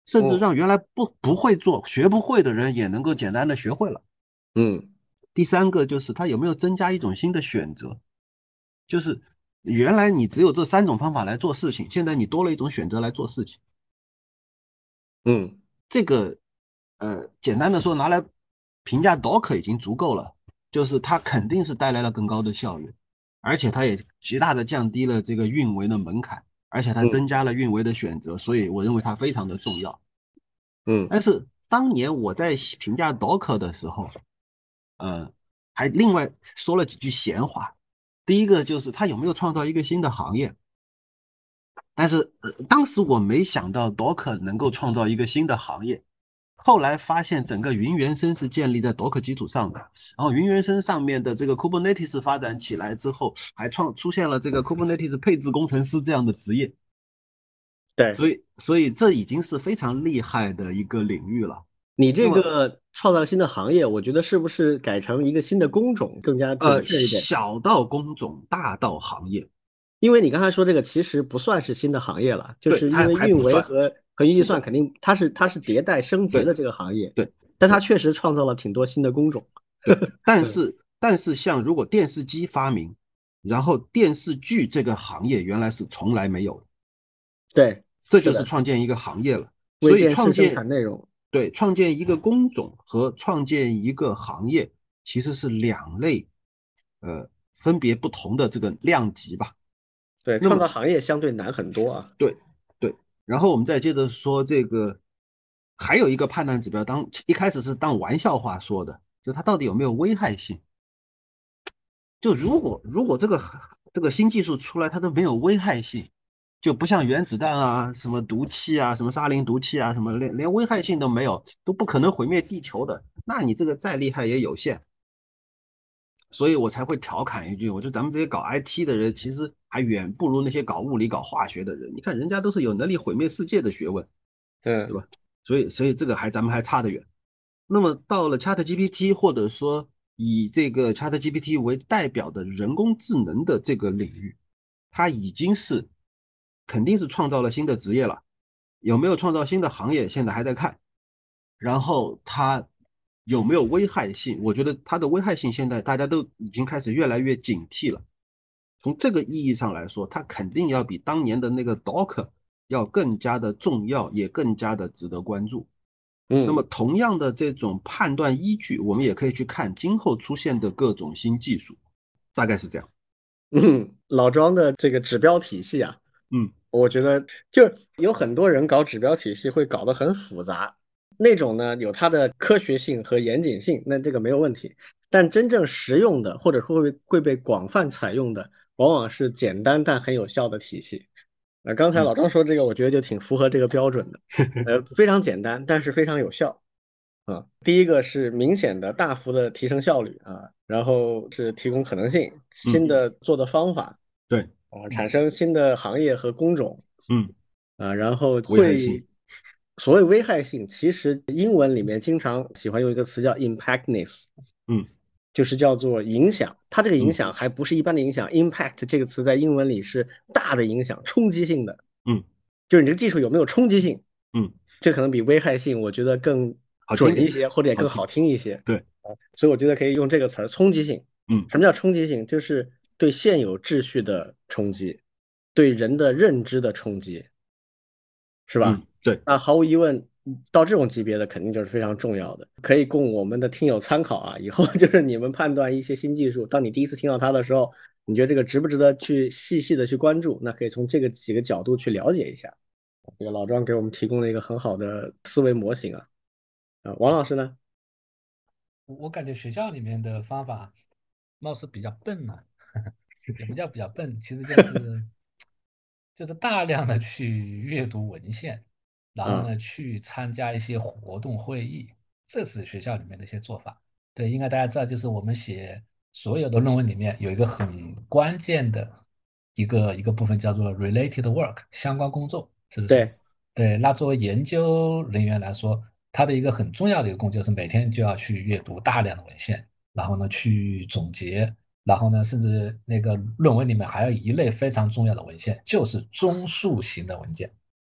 甚至让原来不会做、学不会的人也能够简单的学会了。 嗯第三个就是它有没有增加一种新的选择，就是原来你只有这3种方法来做事情，现在你多了一种选择来做事情。 嗯这个简单的说拿来评价 Docker 已经足够了，就是它肯定是带来了更高的效率，而且它也极大的降低了这个运维的门槛，而且它嗯增加了运维的选择，所以我认为它非常的重要。 嗯但是当年我在评价 Docker 的时候，还另外说了几句闲话。第一个就是它有没有创造一个新的行业，但是当时我没想到 Docker 能够创造一个新的行业。后来发现整个云原生是建立在 Docker 基础上的，然后云原生上面的这个 Kubernetes 发展起来之后，还出现了这个 Kubernetes 配置工程师这样的职业， 对。 所以这已经是非常厉害的一个领域了。 你这那么个创造新的行业，我觉得是不是改成一个新的工种更加准确一点？ 小到工种，大到行业， 因为你刚才说这个其实不算是新的行业了，就对， 是因为还不算， 运维和运是的， 算肯定它是迭代升级对的这个行业， 对但它对确实创造了挺多新的工种。 对。 嗯， 但是像如果电视机发明，然后电视剧这个行业原来是从来没有的， 对， 这就是是的， 创建一个行业了。 为所以电视生产内容。 创建一个工种和创建一个行业其实是两类，分别不同的这个量级吧。 对， 那么创造行业相对难很多啊。 对对，然后我们再接着说这个，还有一个判断指标，一开始是当玩笑话说的，就它到底有没有危害性。就如果这个新技术出来，它都没有危害性，就不像原子弹啊、什么毒气啊、什么沙林毒气啊、什么连危害性都没有，都不可能毁灭地球的，那你这个再厉害也有限。所以我才会调侃一句，我觉得咱们这些搞 IT 的人，其实还远不如那些搞物理、搞化学的人。你看人家都是有能力毁灭世界的学问，对嗯吧？所以这个咱们还差得远。那么到了 ChatGPT，或者说以这个 ChatGPT 为代表的人工智能的这个领域，它已经是肯定是创造了新的职业了，有没有创造新的行业，现在还在看。然后它有没有危害性？我觉得它的危害性现在大家都已经开始越来越警惕了。从这个意义上来说，它肯定要比当年的那个 Docker 要更加的重要，也更加的值得关注。那么嗯同样的这种判断依据，我们也可以去看今后出现的各种新技术，大概是这样。 嗯，老庄的这个指标体系啊， 嗯我觉得就有很多人搞指标体系会搞得很复杂，那种呢有它的科学性和严谨性，那这个没有问题。但真正实用的，或者说会被广泛采用的，往往是简单但很有效的体系。刚才嗯老张说这个，我觉得就挺符合这个标准的。非常简单，但是非常有效啊。第一个是明显的大幅的提升效率啊，然后是提供可能性， 嗯， 新的做的方法。 对， 产生新的行业和工种嗯， 啊，然后危害性， 所谓危害性，其实英文里面经常喜欢用一个词叫 impactness， 嗯就是叫做影响。它这个影嗯响还不是一般的影响，impact 这个词在英文里是大的影响，冲击性的， 嗯就是你的技术有没有冲击性， 嗯， 这可能比危害性我觉得更好听点， 准一些，或者也好听， 更好听一些。 对， 所以我觉得可以用这个词儿，冲击性。 嗯什么叫冲击性？就是对现有秩序的冲击，对人的认知的冲击，是吧？ 对， 那毫无疑问，到这种级别的肯定就是非常重要的，可以供我们的听友参考啊。以后就是你们判断一些新技术，当你第一次听到它的时候，你觉得这个值不值得去细细的去关注？那可以从这个几个角度去了解一下。这个老庄给我们提供了一个很好的思维模型啊。王老师呢？ 我感觉学校里面的方法貌似比较笨嘛，也不叫比较笨，其实就是大量的去阅读文献，然后啊， 呢去参加一些活动会议，这是学校里面的一些做法。对，应该大家知道，就是我们写所有的论文里面有一个很关键的一个部分叫做 related work 相关工作，是不是？ 对， 对，那作为研究人员来说，他的一个很重要的一个工作就是每天就要去阅读大量的文献，然后呢去总结，然后呢甚至那个论文里面还有一类非常重要的文献，就是综述型的文件。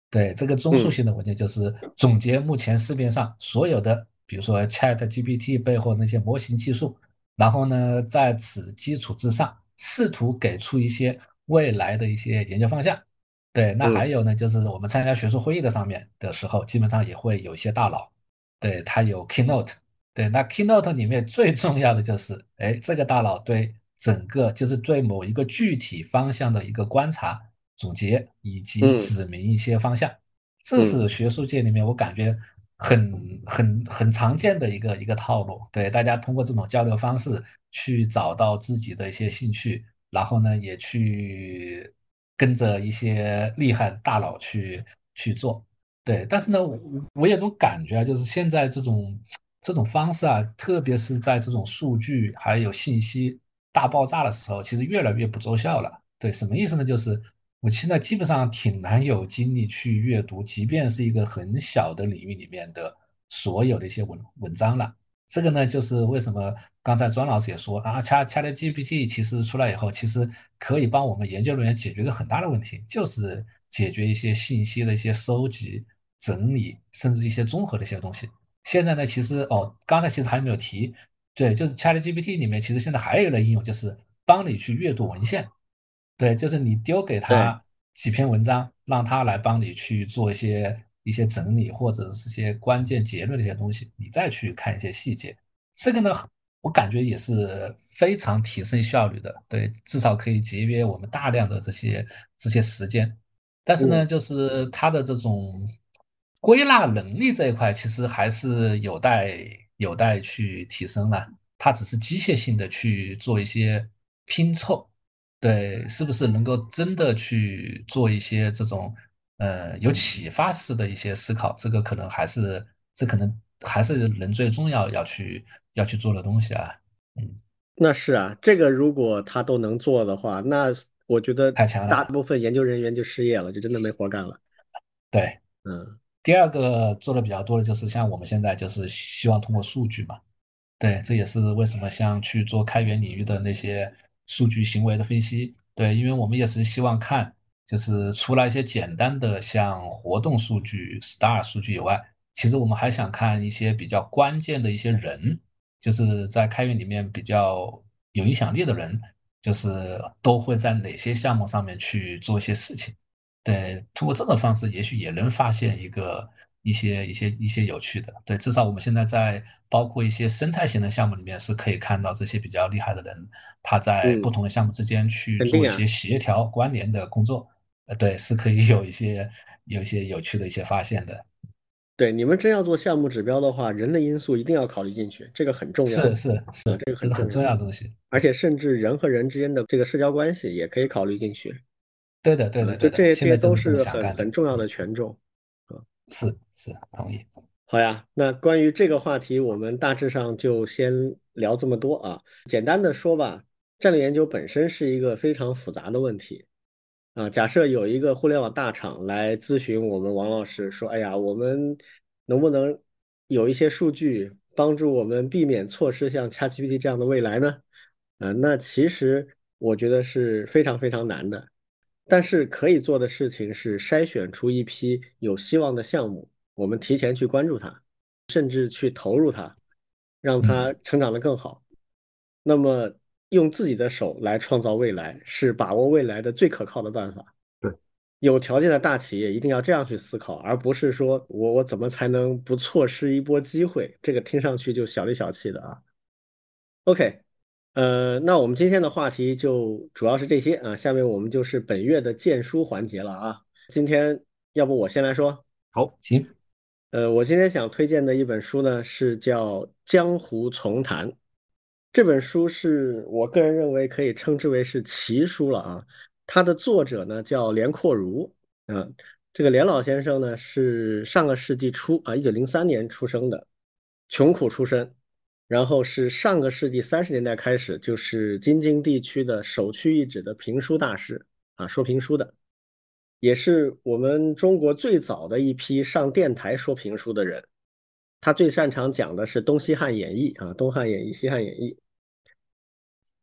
对，这个综述嗯性的文件就是总结目前市面上所有的，比如说 ChatGPT 背后那些模型技术，然后呢，在此基础之上，试图给出一些未来的一些研究方向。对，那还嗯有呢，就是我们参加学术会议的上面的时候，基本上也会有一些大佬，对，他有 keynote，对，那 keynote 里面最重要的就是，哎，这个大佬对整个就是对某一个具体方向的一个观察、总结以及嗯指明一些方向，这嗯是学术界里面我感觉很常见的一个套路。对，大家通过这种交流方式去找到自己的一些兴趣，然后呢，也去跟着一些厉害的大佬去做。对，但是呢，我有种感觉啊，就是现在这种方式啊，特别是在这种数据还有信息大爆炸的时候，其实越来越不奏效了。对，什么意思呢？就是我现在基本上挺难有精力去阅读，即便是一个很小的领域里面的所有的一些文章了。这个呢，就是为什么刚才庄老师也说啊，ChatGPT 其实出来以后，其实可以帮我们研究人员解决一个很大的问题，就是解决一些信息的一些收集、整理，甚至一些综合的一些东西。现在呢，其实刚才其实还没有提，对，就是 ChatGPT 里面其实现在还有一类应用，就是帮你去阅读文献。对，就是你丢给对。 他几篇文章，让他来帮你去做一些整理，或者是一些关键结论的一些东西，你再去看一些细节。这个呢，我感觉也是非常提升效率的，对，至少可以节约我们大量的这些时间。但是呢， 嗯就是它的这种归纳能力这一块，其实还是有待去提升了。它只是机械性的去做一些拼凑，对，是不是能够真的去做一些这种有启发式的一些思考？这可能还是人最重要去做的东西啊。嗯， 那是啊，这个如果他都能做的话，那我觉得太强了。 大部分研究人员就失业了，就真的没活干了。 对， 嗯第二个做的比较多的就是像我们现在就是希望通过数据嘛。对，这也是为什么像去做开源领域的那些数据行为的分析。对，因为我们也是希望看，就是除了一些简单的像活动数据、star 数据以外，其实我们还想看一些比较关键的一些人，就是在开源里面比较有影响力的人，就是都会在哪些项目上面去做一些事情。对，通过这种方式，也许也能发现一些有趣的。对，至少我们现在在包括一些生态型的项目里面，是可以看到这些比较厉害的人，他在不嗯， 同的项目之间去肯定啊。 做一些协调关联的工作。对，是可以有一些有趣的一些发现的。 对，你们真要做项目指标的话，人的因素一定要考虑进去，这个很重要是是啊， 是， 这个这是很重很重要。 要的东西。 而且甚至人和人之间的这个社交关系也可以考虑进去对的对啊， 的对的， 这些都现在就是这么是很想干的。 很重要的权重啊。 是是，同意。 好呀，那关于这个话题，我们大致上就先聊这么多啊。简单的说吧，战略研究本身是一个非常复杂的问题啊。假设有一个互联网大厂来咨询我们王老师说：“哎呀，我们能不能有一些数据帮助我们避免错失像 ChatGPT 这样的未来呢？”那其实我觉得是非常非常难的。但是可以做的事情是筛选出一批有希望的项目。我们提前去关注它，甚至去投入它，让它嗯成长得更好。那么，用自己的手来创造未来，是把握未来的最可靠的办法。 对， 有条件的大企业一定要这样去思考，而不是说我怎么才能不错失一波机会？这个听上去就小里小气的啊。OK，那我们今天的话题就主要是这些啊，下面我们就是本月的荐书环节了啊。今天要不我先来说。 好， 行。 我今天想推荐的一本书呢，是叫《江湖丛谈》。这本书是我个人认为可以称之为是奇书了啊。它的作者呢叫连阔如，啊，这个连老先生呢是上个世纪初啊1903年出生的，穷苦出身，然后是上个世纪30年代开始就是京津地区的首屈一指的评书大师啊，说评书的。也是我们中国最早的一批上电台说评书的人。他最擅长讲的是东西汉演义啊，东汉演义、西汉演义。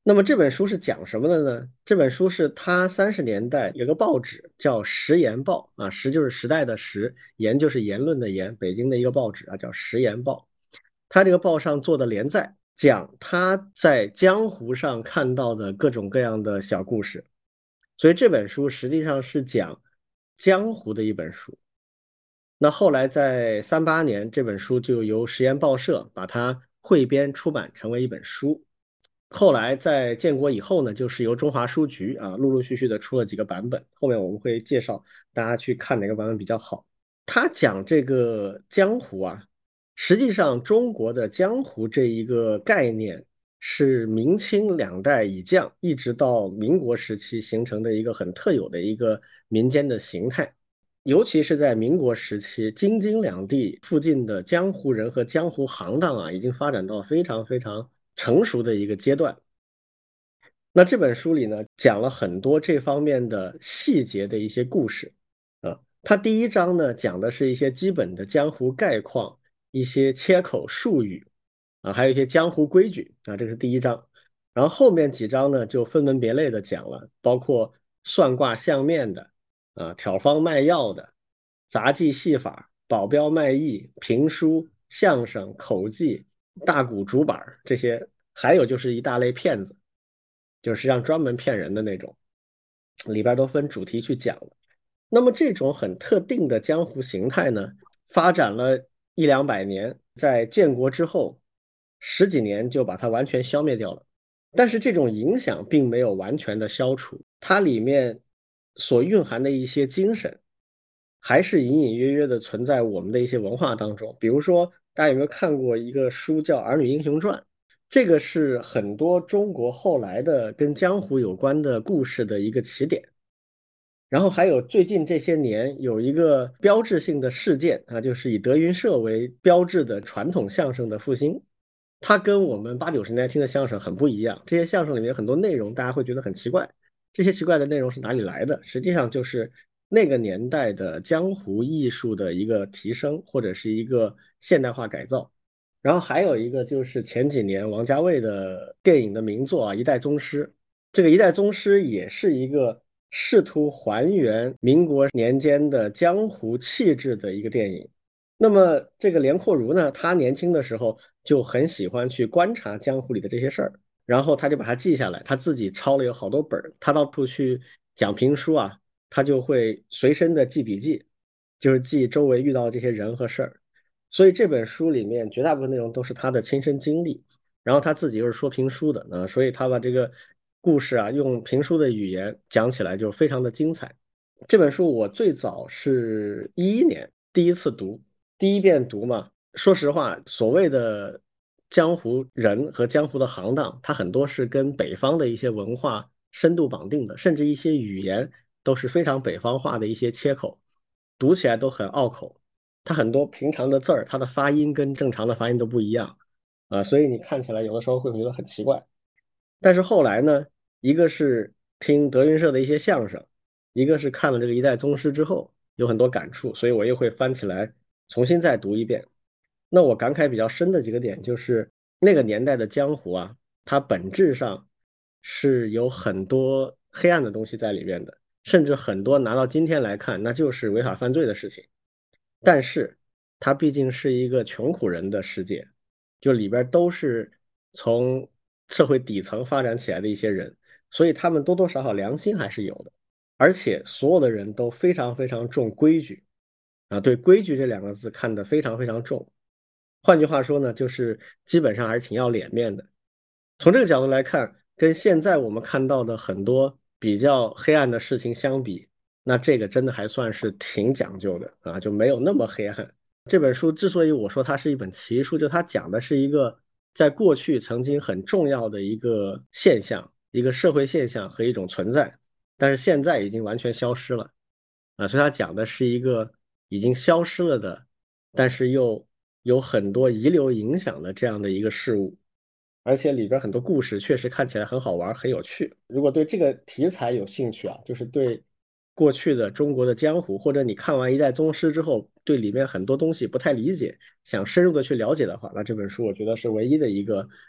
那么这本书是讲什么的呢？这本书是他30年代有个报纸叫《时言报》啊，时就是时代的时，言就是言论的言，北京的一个报纸啊，叫《时言报》。他这个报上做的连载，讲他在江湖上看到的各种各样的小故事，所以这本书实际上是讲江湖的一本书。那后来在38年，这本书就由时言报社把它汇编出版成为一本书。后来在建国以后呢，就是由中华书局啊陆陆续续的出了几个版本，后面我们会介绍大家去看哪个版本比较好。他讲这个江湖啊，实际上中国的江湖这一个概念是明清两代以降一直到民国时期形成的一个很特有的一个民间的形态。尤其是在民国时期，京津两地附近的江湖人和江湖行当啊，已经发展到非常非常成熟的一个阶段。那这本书里呢，讲了很多这方面的细节的一些故事啊。它第一章呢，讲的是一些基本的江湖概况，一些切口术语啊，还有一些江湖规矩啊，这是第一章。然后后面几章呢，就分门别类的讲了，包括算卦相面的。啊，挑方卖药的、杂技戏法、保镖卖艺、评书、相声、口技、大鼓竹板这些，还有就是一大类骗子，就是实际上专门骗人的那种，里边都分主题去讲了。那么这种很特定的江湖形态呢，发展了一两百年，在建国之后十几年就把它完全消灭掉了。但是这种影响并没有完全的消除，它里面所蕴含的一些精神，还是隐隐约约的存在我们的一些文化当中。比如说，大家有没有看过一个书叫《儿女英雄传》？这个是很多中国后来的跟江湖有关的故事的一个起点。然后还有最近这些年有一个标志性的事件啊，就是以德云社为标志的传统相声的复兴。它跟我们80、90年代听的相声很不一样，这些相声里面很多内容大家会觉得很奇怪，这些奇怪的内容是哪里来的？实际上就是那个年代的江湖艺术的一个提升，或者是一个现代化改造。然后还有一个就是前几年王家卫的电影的名作啊，《一代宗师》。这个《一代宗师》也是一个试图还原民国年间的江湖气质的一个电影。那么这个连阔如呢，他年轻的时候就很喜欢去观察江湖里的这些事儿，然后他就把它记下来，他自己抄了有好多本儿，他到处去讲评书啊，他就会随身的记笔记，就是记周围遇到这些人和事儿。所以这本书里面绝大部分内容都是他的亲身经历，然后他自己又是说评书的啊，所以他把这个故事啊用评书的语言讲起来就非常的精彩。这本书我最早是11年第一次读，第一遍读嘛，说实话，所谓的江湖人和江湖的行当，它很多是跟北方的一些文化深度绑定的，甚至一些语言都是非常北方化的一些切口，读起来都很拗口。它很多平常的字儿，它的发音跟正常的发音都不一样啊，所以你看起来有的时候会觉得很奇怪。但是后来呢，一个是听德云社的一些相声，一个是看了这个《一代宗师》之后有很多感触，所以我又会翻起来重新再读一遍。那我感慨比较深的几个点就是那个年代的江湖啊，它本质上是有很多黑暗的东西在里面的，甚至很多拿到今天来看，那就是违法犯罪的事情。但是它毕竟是一个穷苦人的世界，就里边都是从社会底层发展起来的一些人，所以他们多多少少良心还是有的，而且所有的人都非常非常重规矩啊，对规矩这两个字看得非常非常重。换句话说呢，就是基本上还是挺要脸面的。从这个角度来看，跟现在我们看到的很多比较黑暗的事情相比，那这个真的还算是挺讲究的啊，就没有那么黑暗。这本书之所以我说它是一本奇书，就它讲的是一个在过去曾经很重要的一个现象，一个社会现象和一种存在，但是现在已经完全消失了啊，所以它讲的是一个已经消失了的，但是又有很多遗留影响的这样的一个事物。而且里边很多故事确实看起来很好玩，很有趣。如果对这个题材有兴趣啊，就是对过去的中国的江湖，或者你看完《一代宗师》之后，对里面很多东西不太理解，想深入的去了解的话，那这本书我觉得是唯一的一个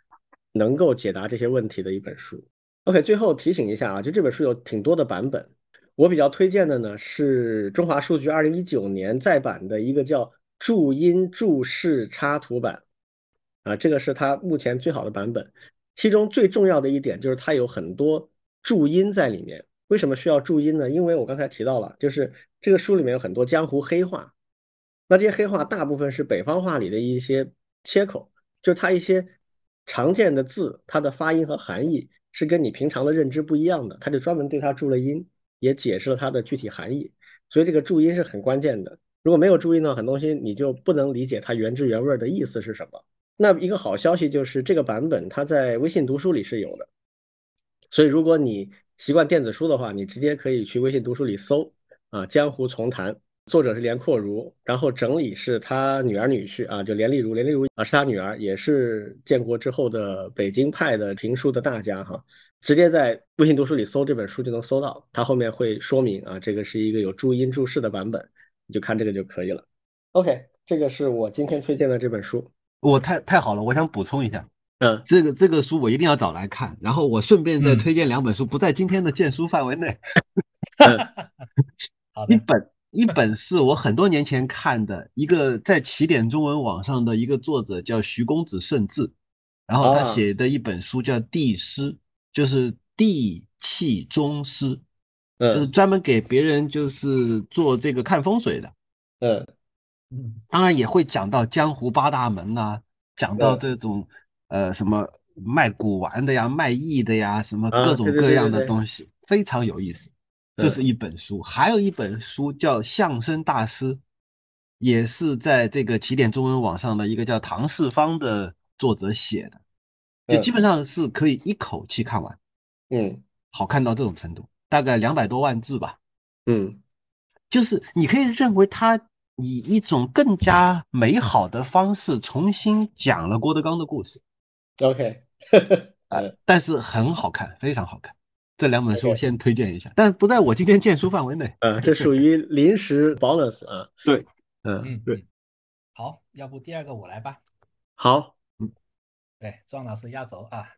能够解答这些问题的一本书。OK，最后提醒一下啊，就这本书有挺多的版本，我比较推荐的呢是中华书局2019年再版的一个叫注音注释插图版啊，这个是它目前最好的版本。其中最重要的一点就是它有很多注音在里面。为什么需要注音呢？因为我刚才提到了，就是这个书里面有很多江湖黑话，那这些黑话大部分是北方话里的一些切口，就是它一些常见的字，它的发音和含义是跟你平常的认知不一样的，它就专门对它注了音，也解释了它的具体含义。所以这个注音是很关键的。如果没有注音呢，很多东西你就不能理解它原汁原味的意思是什么。那一个好消息就是这个版本它在微信读书里是有的，所以如果你习惯电子书的话，你直接可以去微信读书里搜啊《江湖丛谈》，作者是连阔如，然后整理是他女儿女婿啊，就连丽如，连丽如啊是他女儿，也是建国之后的北京派的评书的大家哈。直接在微信读书里搜这本书就能搜到，它后面会说明啊，这个是一个有注音注释的版本，你就看这个就可以了。OK，这个是我今天推荐的这本书。 我太好了，我想补充一下， 嗯这个书我一定要找来看，然后我顺便再嗯， 推荐2本书，不在今天的荐书范围内。 嗯好的， 一本是我很多年前看的，一个在起点中文网上的一个作者叫徐公子胜志，然后他啊写的一本书叫《地诗》，就是地气宗师，就是嗯专门给别人就是做这个看风水的。 嗯嗯当然也会讲到江湖八大门呐、讲到嗯这种什么卖古玩的呀、卖艺的呀，什么各啊，对对种各样对对对， 的东西，非常有意思。这是嗯一本书，还有一本书叫《相声大师》，也是在这个起点中文网上的一个叫唐世芳的作者写的，就基嗯本上是可以一口气看完， 嗯好看到这种程度，大概200多万字吧。 嗯就是你可以认为他以一种更加美好的方式重新讲了郭德纲的故事， ，OK，嗯但是很好看，非常好看。这2本书 ，OK， 先推荐一下，但不在我今天荐书范围内。 这属于临时 bonus 啊， 对， 对， 嗯嗯，好，要不第二个我来吧。 好， 对，庄老师压轴啊。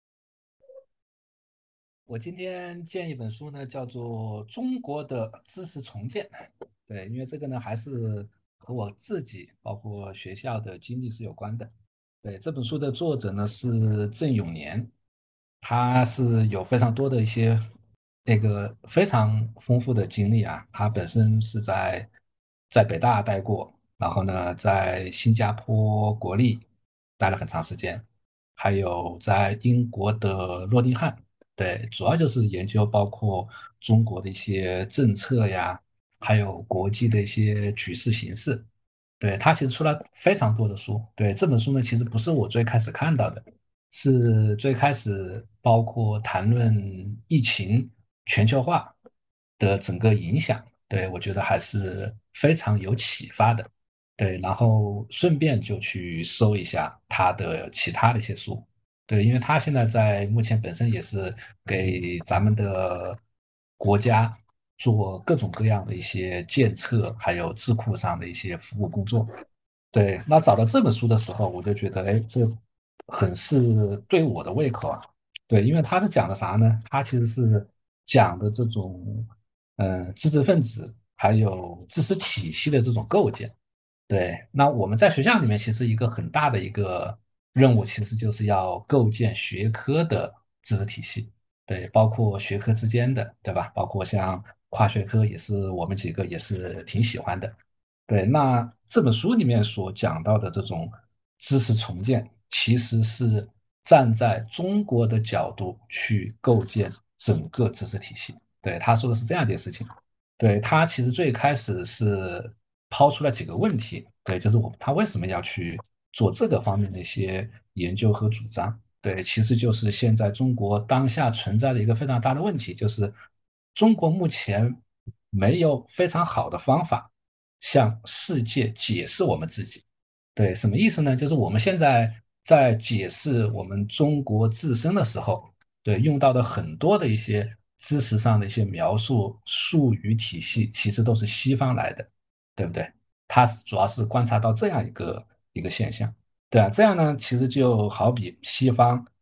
我今天荐一本书呢，叫做《中国的知识重建》。对，因为这个呢，还是和我自己包括学校的经历是有关的。对，这本书的作者呢是郑永年，他是有非常多的一些非常丰富的经历啊。他本身是在北大待过，然后呢，在新加坡国立待了很长时间，还有在英国的诺丁汉。对，主要就是研究包括中国的一些政策呀，还有国际的一些局势形势。对，他其实出了非常多的书。对，这本书呢，其实不是我最开始看到的，是最开始包括谈论疫情全球化的整个影响。对，我觉得还是非常有启发的。对，然后顺便就去搜一下他的其他的一些书。对，因为他现在目前本身也是给咱们的国家做各种各样的一些建设，还有智库上的一些服务工作。对，那找到这本书的时候，我就觉得，哎，这很是对我的胃口啊。对，因为他是讲的啥呢？他其实是讲的这种，知识分子还有知识体系的这种构建。对，那我们在学校里面其实一个很大的一个任务，其实就是要构建学科的知识体系，对，包括学科之间的，对吧？包括像跨学科也是我们几个也是挺喜欢的。对，那这本书里面所讲到的这种知识重建，其实是站在中国的角度去构建整个知识体系。对，他说的是这样一件事情。对，他其实最开始是抛出了几个问题，对，就是他为什么要去做这个方面的一些研究和主张？对，其实就是现在中国当下存在的一个非常大的问题，就是中国目前没有非常好的方法向世界解释我们自己。对，什么意思呢？就是我们现在在解释我们中国自身的时候，对，用到的很多的一些知识上的一些描述术语体系，其实都是西方来的，对不对？它主要是观察到这样一个现象。对啊，这样呢，其实就好比西方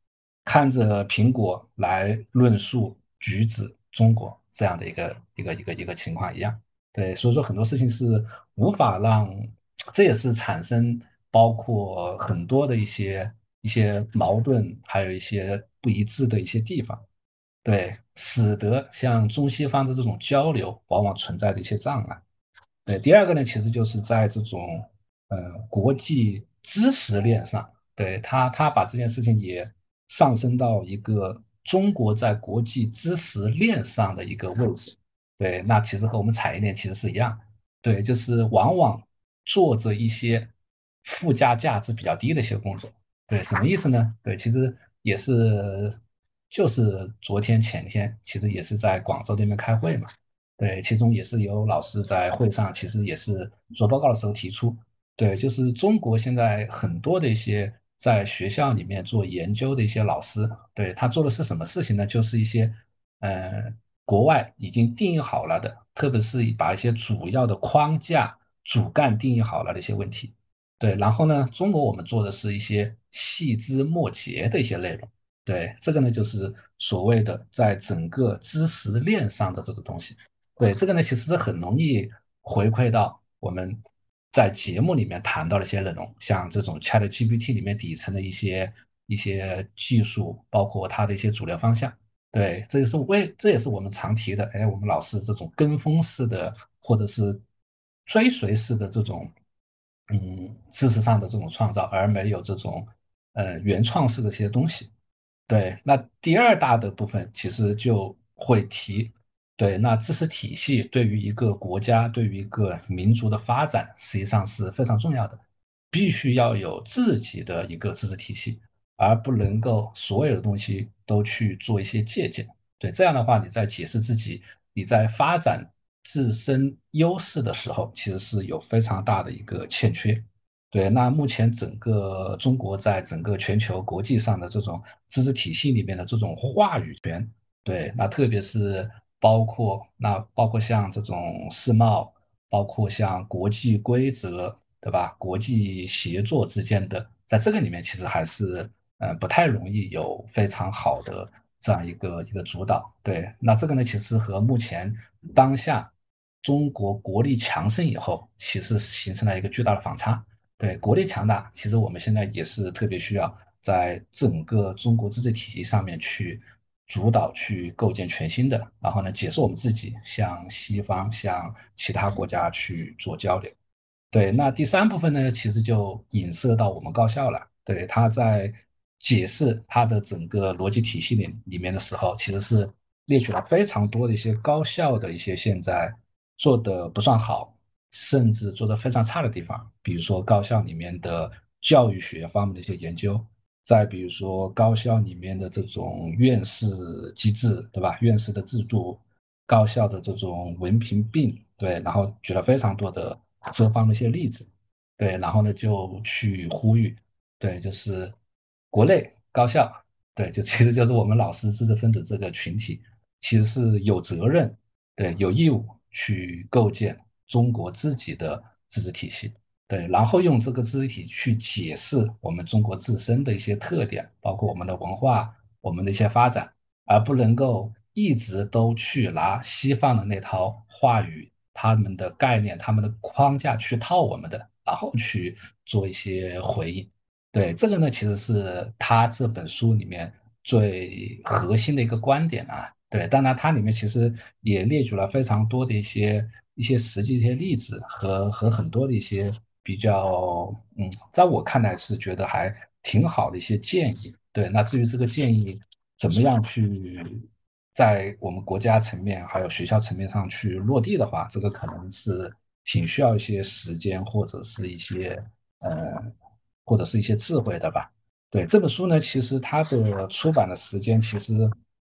看着苹果来论述橘子中国这样的一个情况一样。对，所以说很多事情是无法让，这也是产生包括很多的一些矛盾，还有一些不一致的一些地方。对，使得像中西方的这种交流往往存在的一些障碍。对，第二个呢，其实就是在这种国际知识链上，对他把这件事情也上升到一个中国在国际知识链上的一个位置。对，那其实和我们产业链其实是一样，对，就是往往做着一些附加价值比较低的一些工作。对，什么意思呢？对，其实也是就是昨天前天，其实也是在广州那边开会嘛。对，其中也是有老师在会上，其实也是做报告的时候提出，对，就是中国现在很多的一些在学校里面做研究的一些老师，对，他做的是什么事情呢？就是一些国外已经定义好了的，特别是把一些主要的框架、主干定义好了的一些问题，对，然后呢，中国我们做的是一些细枝末节的一些内容。对，这个呢就是所谓的在整个知识链上的这个东西。对，这个呢，其实是很容易回馈到我们在节目里面谈到的一些内容，像这种 ChatGPT 里面底层的一些技术，包括它的一些主流方向。对，这也是我们常提的，哎，我们老是这种跟风式的或者是追随式的这种知识上的这种创造，而没有这种原创式的一些东西。对，那第二大的部分其实就会提，对，那知识体系对于一个国家、对于一个民族的发展，实际上是非常重要的，必须要有自己的一个知识体系，而不能够所有的东西都去做一些借鉴。对，这样的话，你在解释自己，你在发展自身优势的时候，其实是有非常大的一个欠缺。对，那目前整个中国在整个全球国际上的这种知识体系里面的这种话语权，对，那特别是包括像这种世贸，包括像国际规则，对吧？国际协作之间的，在这个里面其实还是不太容易有非常好的这样一个主导。对，那这个呢，其实和目前当下中国国力强盛以后，其实形成了一个巨大的反差。对，国力强大，其实我们现在也是特别需要在整个中国知识体系上面去主导、去构建全新的，然后呢，解释我们自己向西方、向其他国家去做交流。对，那第三部分呢，其实就引射到我们高校了。对，他在解释他的整个逻辑体系里面的时候，其实是列举了非常多的一些高校的一些现在做的不算好，甚至做的非常差的地方，比如说高校里面的教育学方面的一些研究，再比如说高校里面的这种院士机制，对吧？院士的制度，高校的这种文凭病，对，然后举了非常多的这方的一些例子，对，然后呢就去呼吁，对，就是国内高校，对，其实就是我们老师知识分子这个群体，其实是有责任，对，有义务去构建中国自己的知识体系。对，然后用这个知识体去解释我们中国自身的一些特点，包括我们的文化、我们的一些发展，而不能够一直都去拿西方的那套话语、他们的概念、他们的框架去套我们的，然后去做一些回应。对，这个呢，其实是他这本书里面最核心的一个观点啊。对，当然它里面其实也列举了非常多的一些实际一些例子和很多的一些比较，在我看来是觉得还挺好的一些建议。对，那至于这个建议怎么样去在我们国家层面还有学校层面上去落地的话，这个可能是挺需要一些时间呃或者是一些智慧的吧。对，这本书呢，其实它的出版的时间其实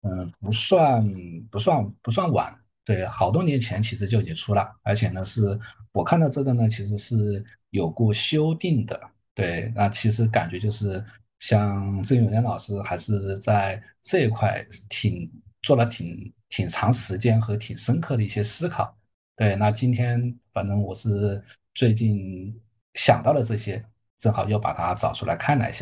不算晚，对，好多年前其实就已经出了，而且呢是我看到这个呢，其实是有过修订的。对，那其实感觉就是像郑永年老师还是在这一块做了挺长时间和挺深刻的一些思考。对，那今天反正我是最近想到了这些，正好又把它找出来看了一下。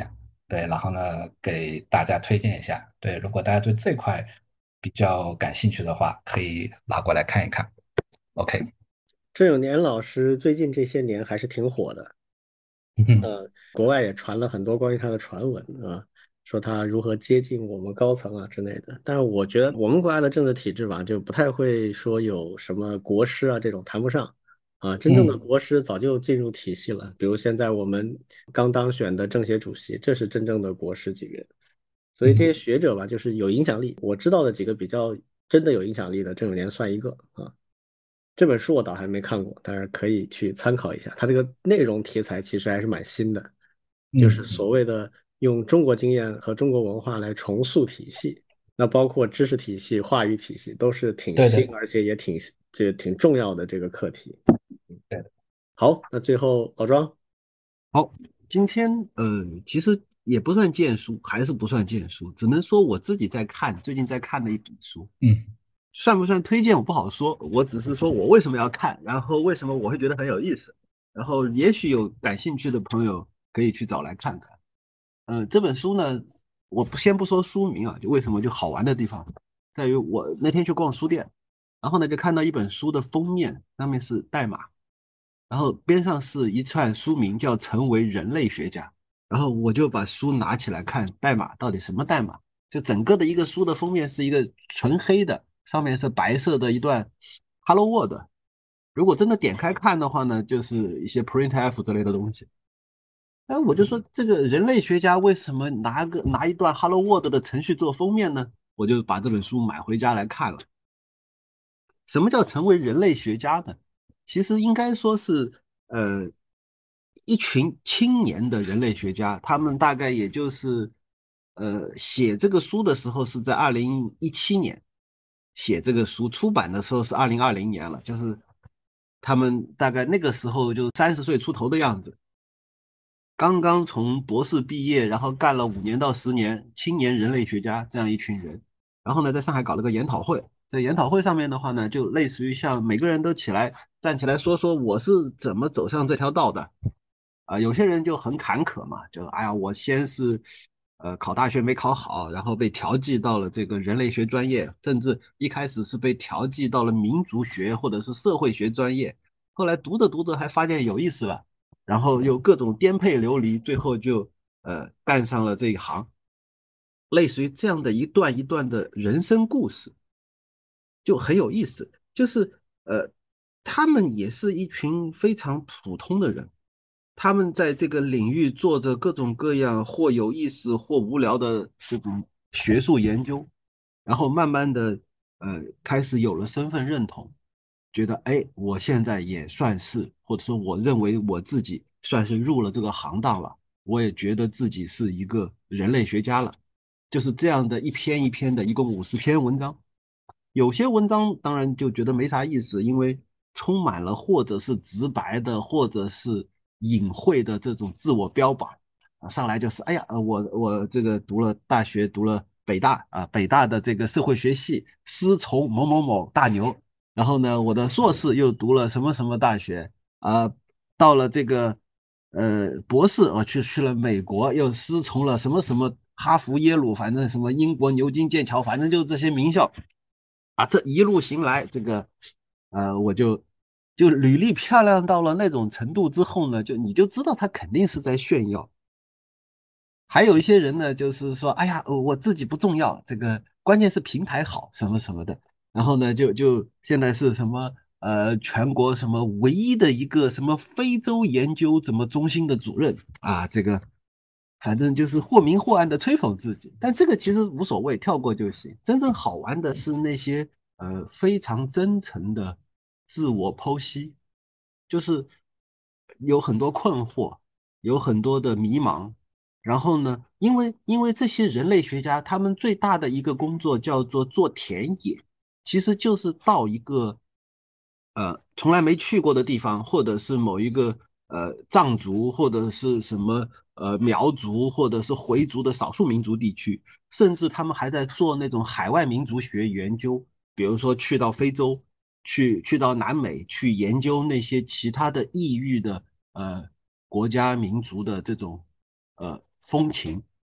对，然后呢给大家推荐一下。对，如果大家对这块比较感兴趣的话，可以拿过来看一看。OK。 郑永年老师最近这些年还是挺火的。 嗯国外也传了很多关于他的传闻啊，说他如何接近我们高层啊之类的。但是我觉得我们国家的政治体制吧，就不太会说有什么国师啊这种谈不上啊。真正的嗯国师早就进入体系了，比如现在我们刚当选的政协主席，这是真正的国师级别。所以这些嗯学者吧，就是有影响力。我知道的几个比较真的有影响力的，郑永年算一个啊。这本书我倒还没看过，但是可以去参考一下。它这个内容题材其实还是蛮新的，就是嗯， 所谓的用中国经验和中国文化来重塑体系。那包括知识体系、话语体系都是挺新， 对的， 而且也挺重要的这个课题。 对的。 好，那最后老庄， 好，今天其实也不算荐书，还是不算荐书，只能说我自己在看，最近在看的一本书， 嗯算不算推荐我不好说，我只是说我为什么要看，然后为什么我会觉得很有意思，然后也许有感兴趣的朋友可以去找来看看。这本书呢，我先不说书名啊，就为什么就好玩的地方，在于我那天去逛书店，然后呢就看到一本书的封面上面是代码，然后边上是一串书名叫《成为人类学家》，然后我就把书拿起来看代码到底什么代码，就整个的一个书的封面是一个纯黑的，上面是白色的一段 Hello World。如果真的点开看的话呢，就是一些 printf 之类的东西。哎，我就说这个人类学家为什么拿一段 Hello World 的程序做封面呢？我就把这本书买回家来看了。什么叫成为人类学家呢？其实应该说是呃一群青年的人类学家，他们大概也就是写这个书的时候是在2017年写这个书，出版的时候是2020年了，就是他们大概那个时候就30岁出头的样子。刚刚从博士毕业，然后干了5年到10年，青年人类学家这样一群人，然后呢，在上海搞了个研讨会，在研讨会上面的话呢，就类似于像每个人都站起来说说我是怎么走上这条道的，有些人就很坎坷嘛，就哎呀，我先是考大学没考好，然后被调剂到了这个人类学专业，甚至一开始是被调剂到了民族学或者是社会学专业，后来读着读着还发现有意思了。然后又各种颠沛流离，最后就干上了这一行，类似于这样的一段一段的人生故事，就很有意思。就是他们也是一群非常普通的人，他们在这个领域做着各种各样或有意思或无聊的这种学术研究，然后慢慢的开始有了身份认同，觉得哎，我现在也算是，或者说我认为我自己算是入了这个行当了，我也觉得自己是一个人类学家了，就是这样的一篇一篇的，一共50篇文章。有些文章当然就觉得没啥意思，因为充满了或者是直白的，或者是隐晦的这种自我标榜啊，上来就是哎呀，我这个读了大学，读了北大啊，北大的这个社会学系，师从某某某大牛，然后呢，我的硕士又读了什么什么大学啊，到了这个博士，我去了美国，又师从了什么什么哈佛、耶鲁，反正什么英国牛津、剑桥，反正就这些名校。啊，这一路行来，这个我就履历漂亮到了那种程度之后呢，你就知道他肯定是在炫耀。还有一些人呢，就是说，哎呀，我自己不重要，这个关键是平台好，什么什么的。然后呢，就现在是什么全国什么唯一的一个什么非洲研究什么中心的主任啊，这个反正就是或明或暗的吹捧自己。但这个其实无所谓，跳过就行。真正好玩的是那些非常真诚的自我剖析，就是有很多困惑，有很多的迷茫。然后呢，因为这些人类学家他们最大的一个工作叫做做田野，其实就是到一个从来没去过的地方，或者是某一个藏族或者是什么苗族或者是回族的少数民族地区，甚至他们还在做那种海外民族学研究，比如说去到非洲，去到南美去研究那些其他的异域的国家民族的这种风情，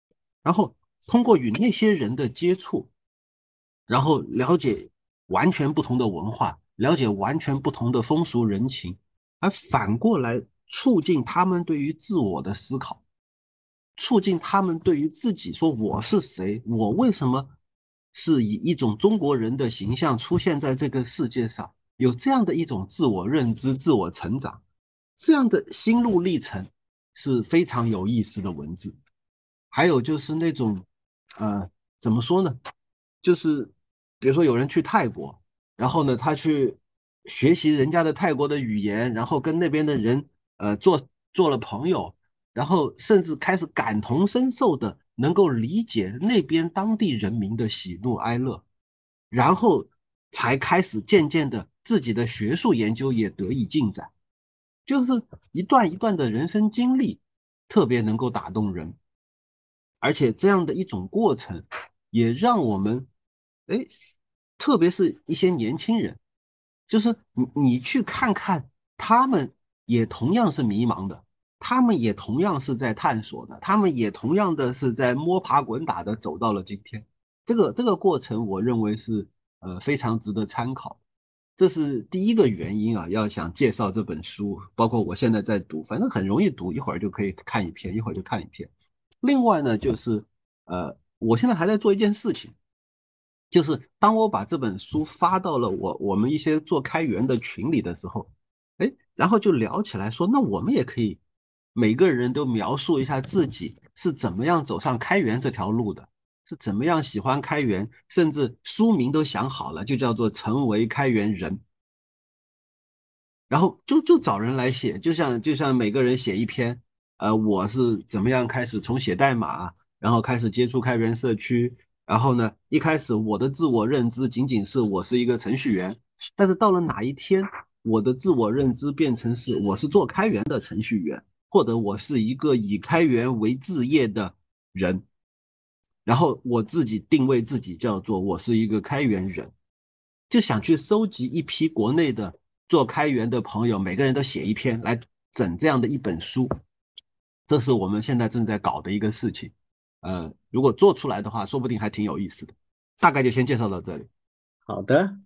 然后通过与那些人的接触，然后了解完全不同的文化，了解完全不同的风俗人情，而反过来促进他们对于自我的思考，促进他们对于自己说我是谁，我为什么是以一种中国人的形象出现在这个世界上，有这样的一种自我认知、自我成长，这样的心路历程是非常有意思的文字。还有就是那种，怎么说呢？就是比如说有人去泰国，然后呢，他去学习人家的泰国的语言，然后跟那边的人做了朋友，然后甚至开始感同身受的能够理解那边当地人民的喜怒哀乐，然后才开始渐渐的自己的学术研究也得以进展，就是一段一段的人生经历，特别能够打动人。而且这样的一种过程，也让我们，哎，特别是一些年轻人，就是你去看看，他们也同样是迷茫的，他们也同样是在探索的，他们也同样的是在摸爬滚打的走到了今天。这个过程，我认为是非常值得参考。这是第一个原因啊，要想介绍这本书，包括我现在在读，反正很容易读，一会儿就可以看一篇，一会儿就看一篇。另外呢，就是我现在还在做一件事情，就是当我把这本书发到了我们一些做开源的群里的时候，哎，然后就聊起来说，那我们也可以每个人都描述一下自己是怎么样走上开源这条路的，是怎么样喜欢开源，甚至书名都想好了，就叫做成为开源人。然后就找人来写，就像每个人写一篇，我是怎么样开始从写代码，然后开始接触开源社区，然后呢，一开始我的自我认知仅仅是我是一个程序员，但是到了哪一天，我的自我认知变成是我是做开源的程序员，或者我是一个以开源为置业的人，然后我自己定位自己叫做我是一个开源人，就想去收集一批国内的做开源的朋友，每个人都写一篇来整这样的一本书，这是我们现在正在搞的一个事情。如果做出来的话，说不定还挺有意思的。大概就先介绍到这里。 好的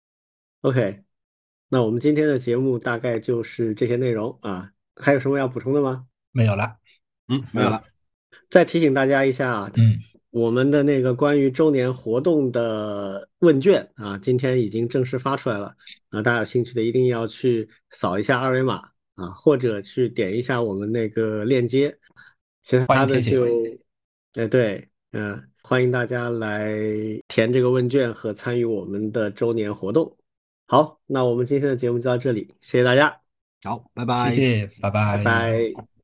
，OK，那我们今天的节目大概就是这些内容啊，还有什么要补充的吗？ 没有了。 没有了。 再提醒大家一下啊， 嗯， 我们的那个关于周年活动的问卷啊，今天已经正式发出来了啊，大家有兴趣的一定要去扫一下二维码啊，或者去点一下我们那个链接，其欢他的就， 迎填写。 对，欢迎大家来填这个问卷和参与我们的周年活动。好，那我们今天的节目就到这里，谢谢大家， 好，拜拜。 谢谢，拜拜拜。 拜。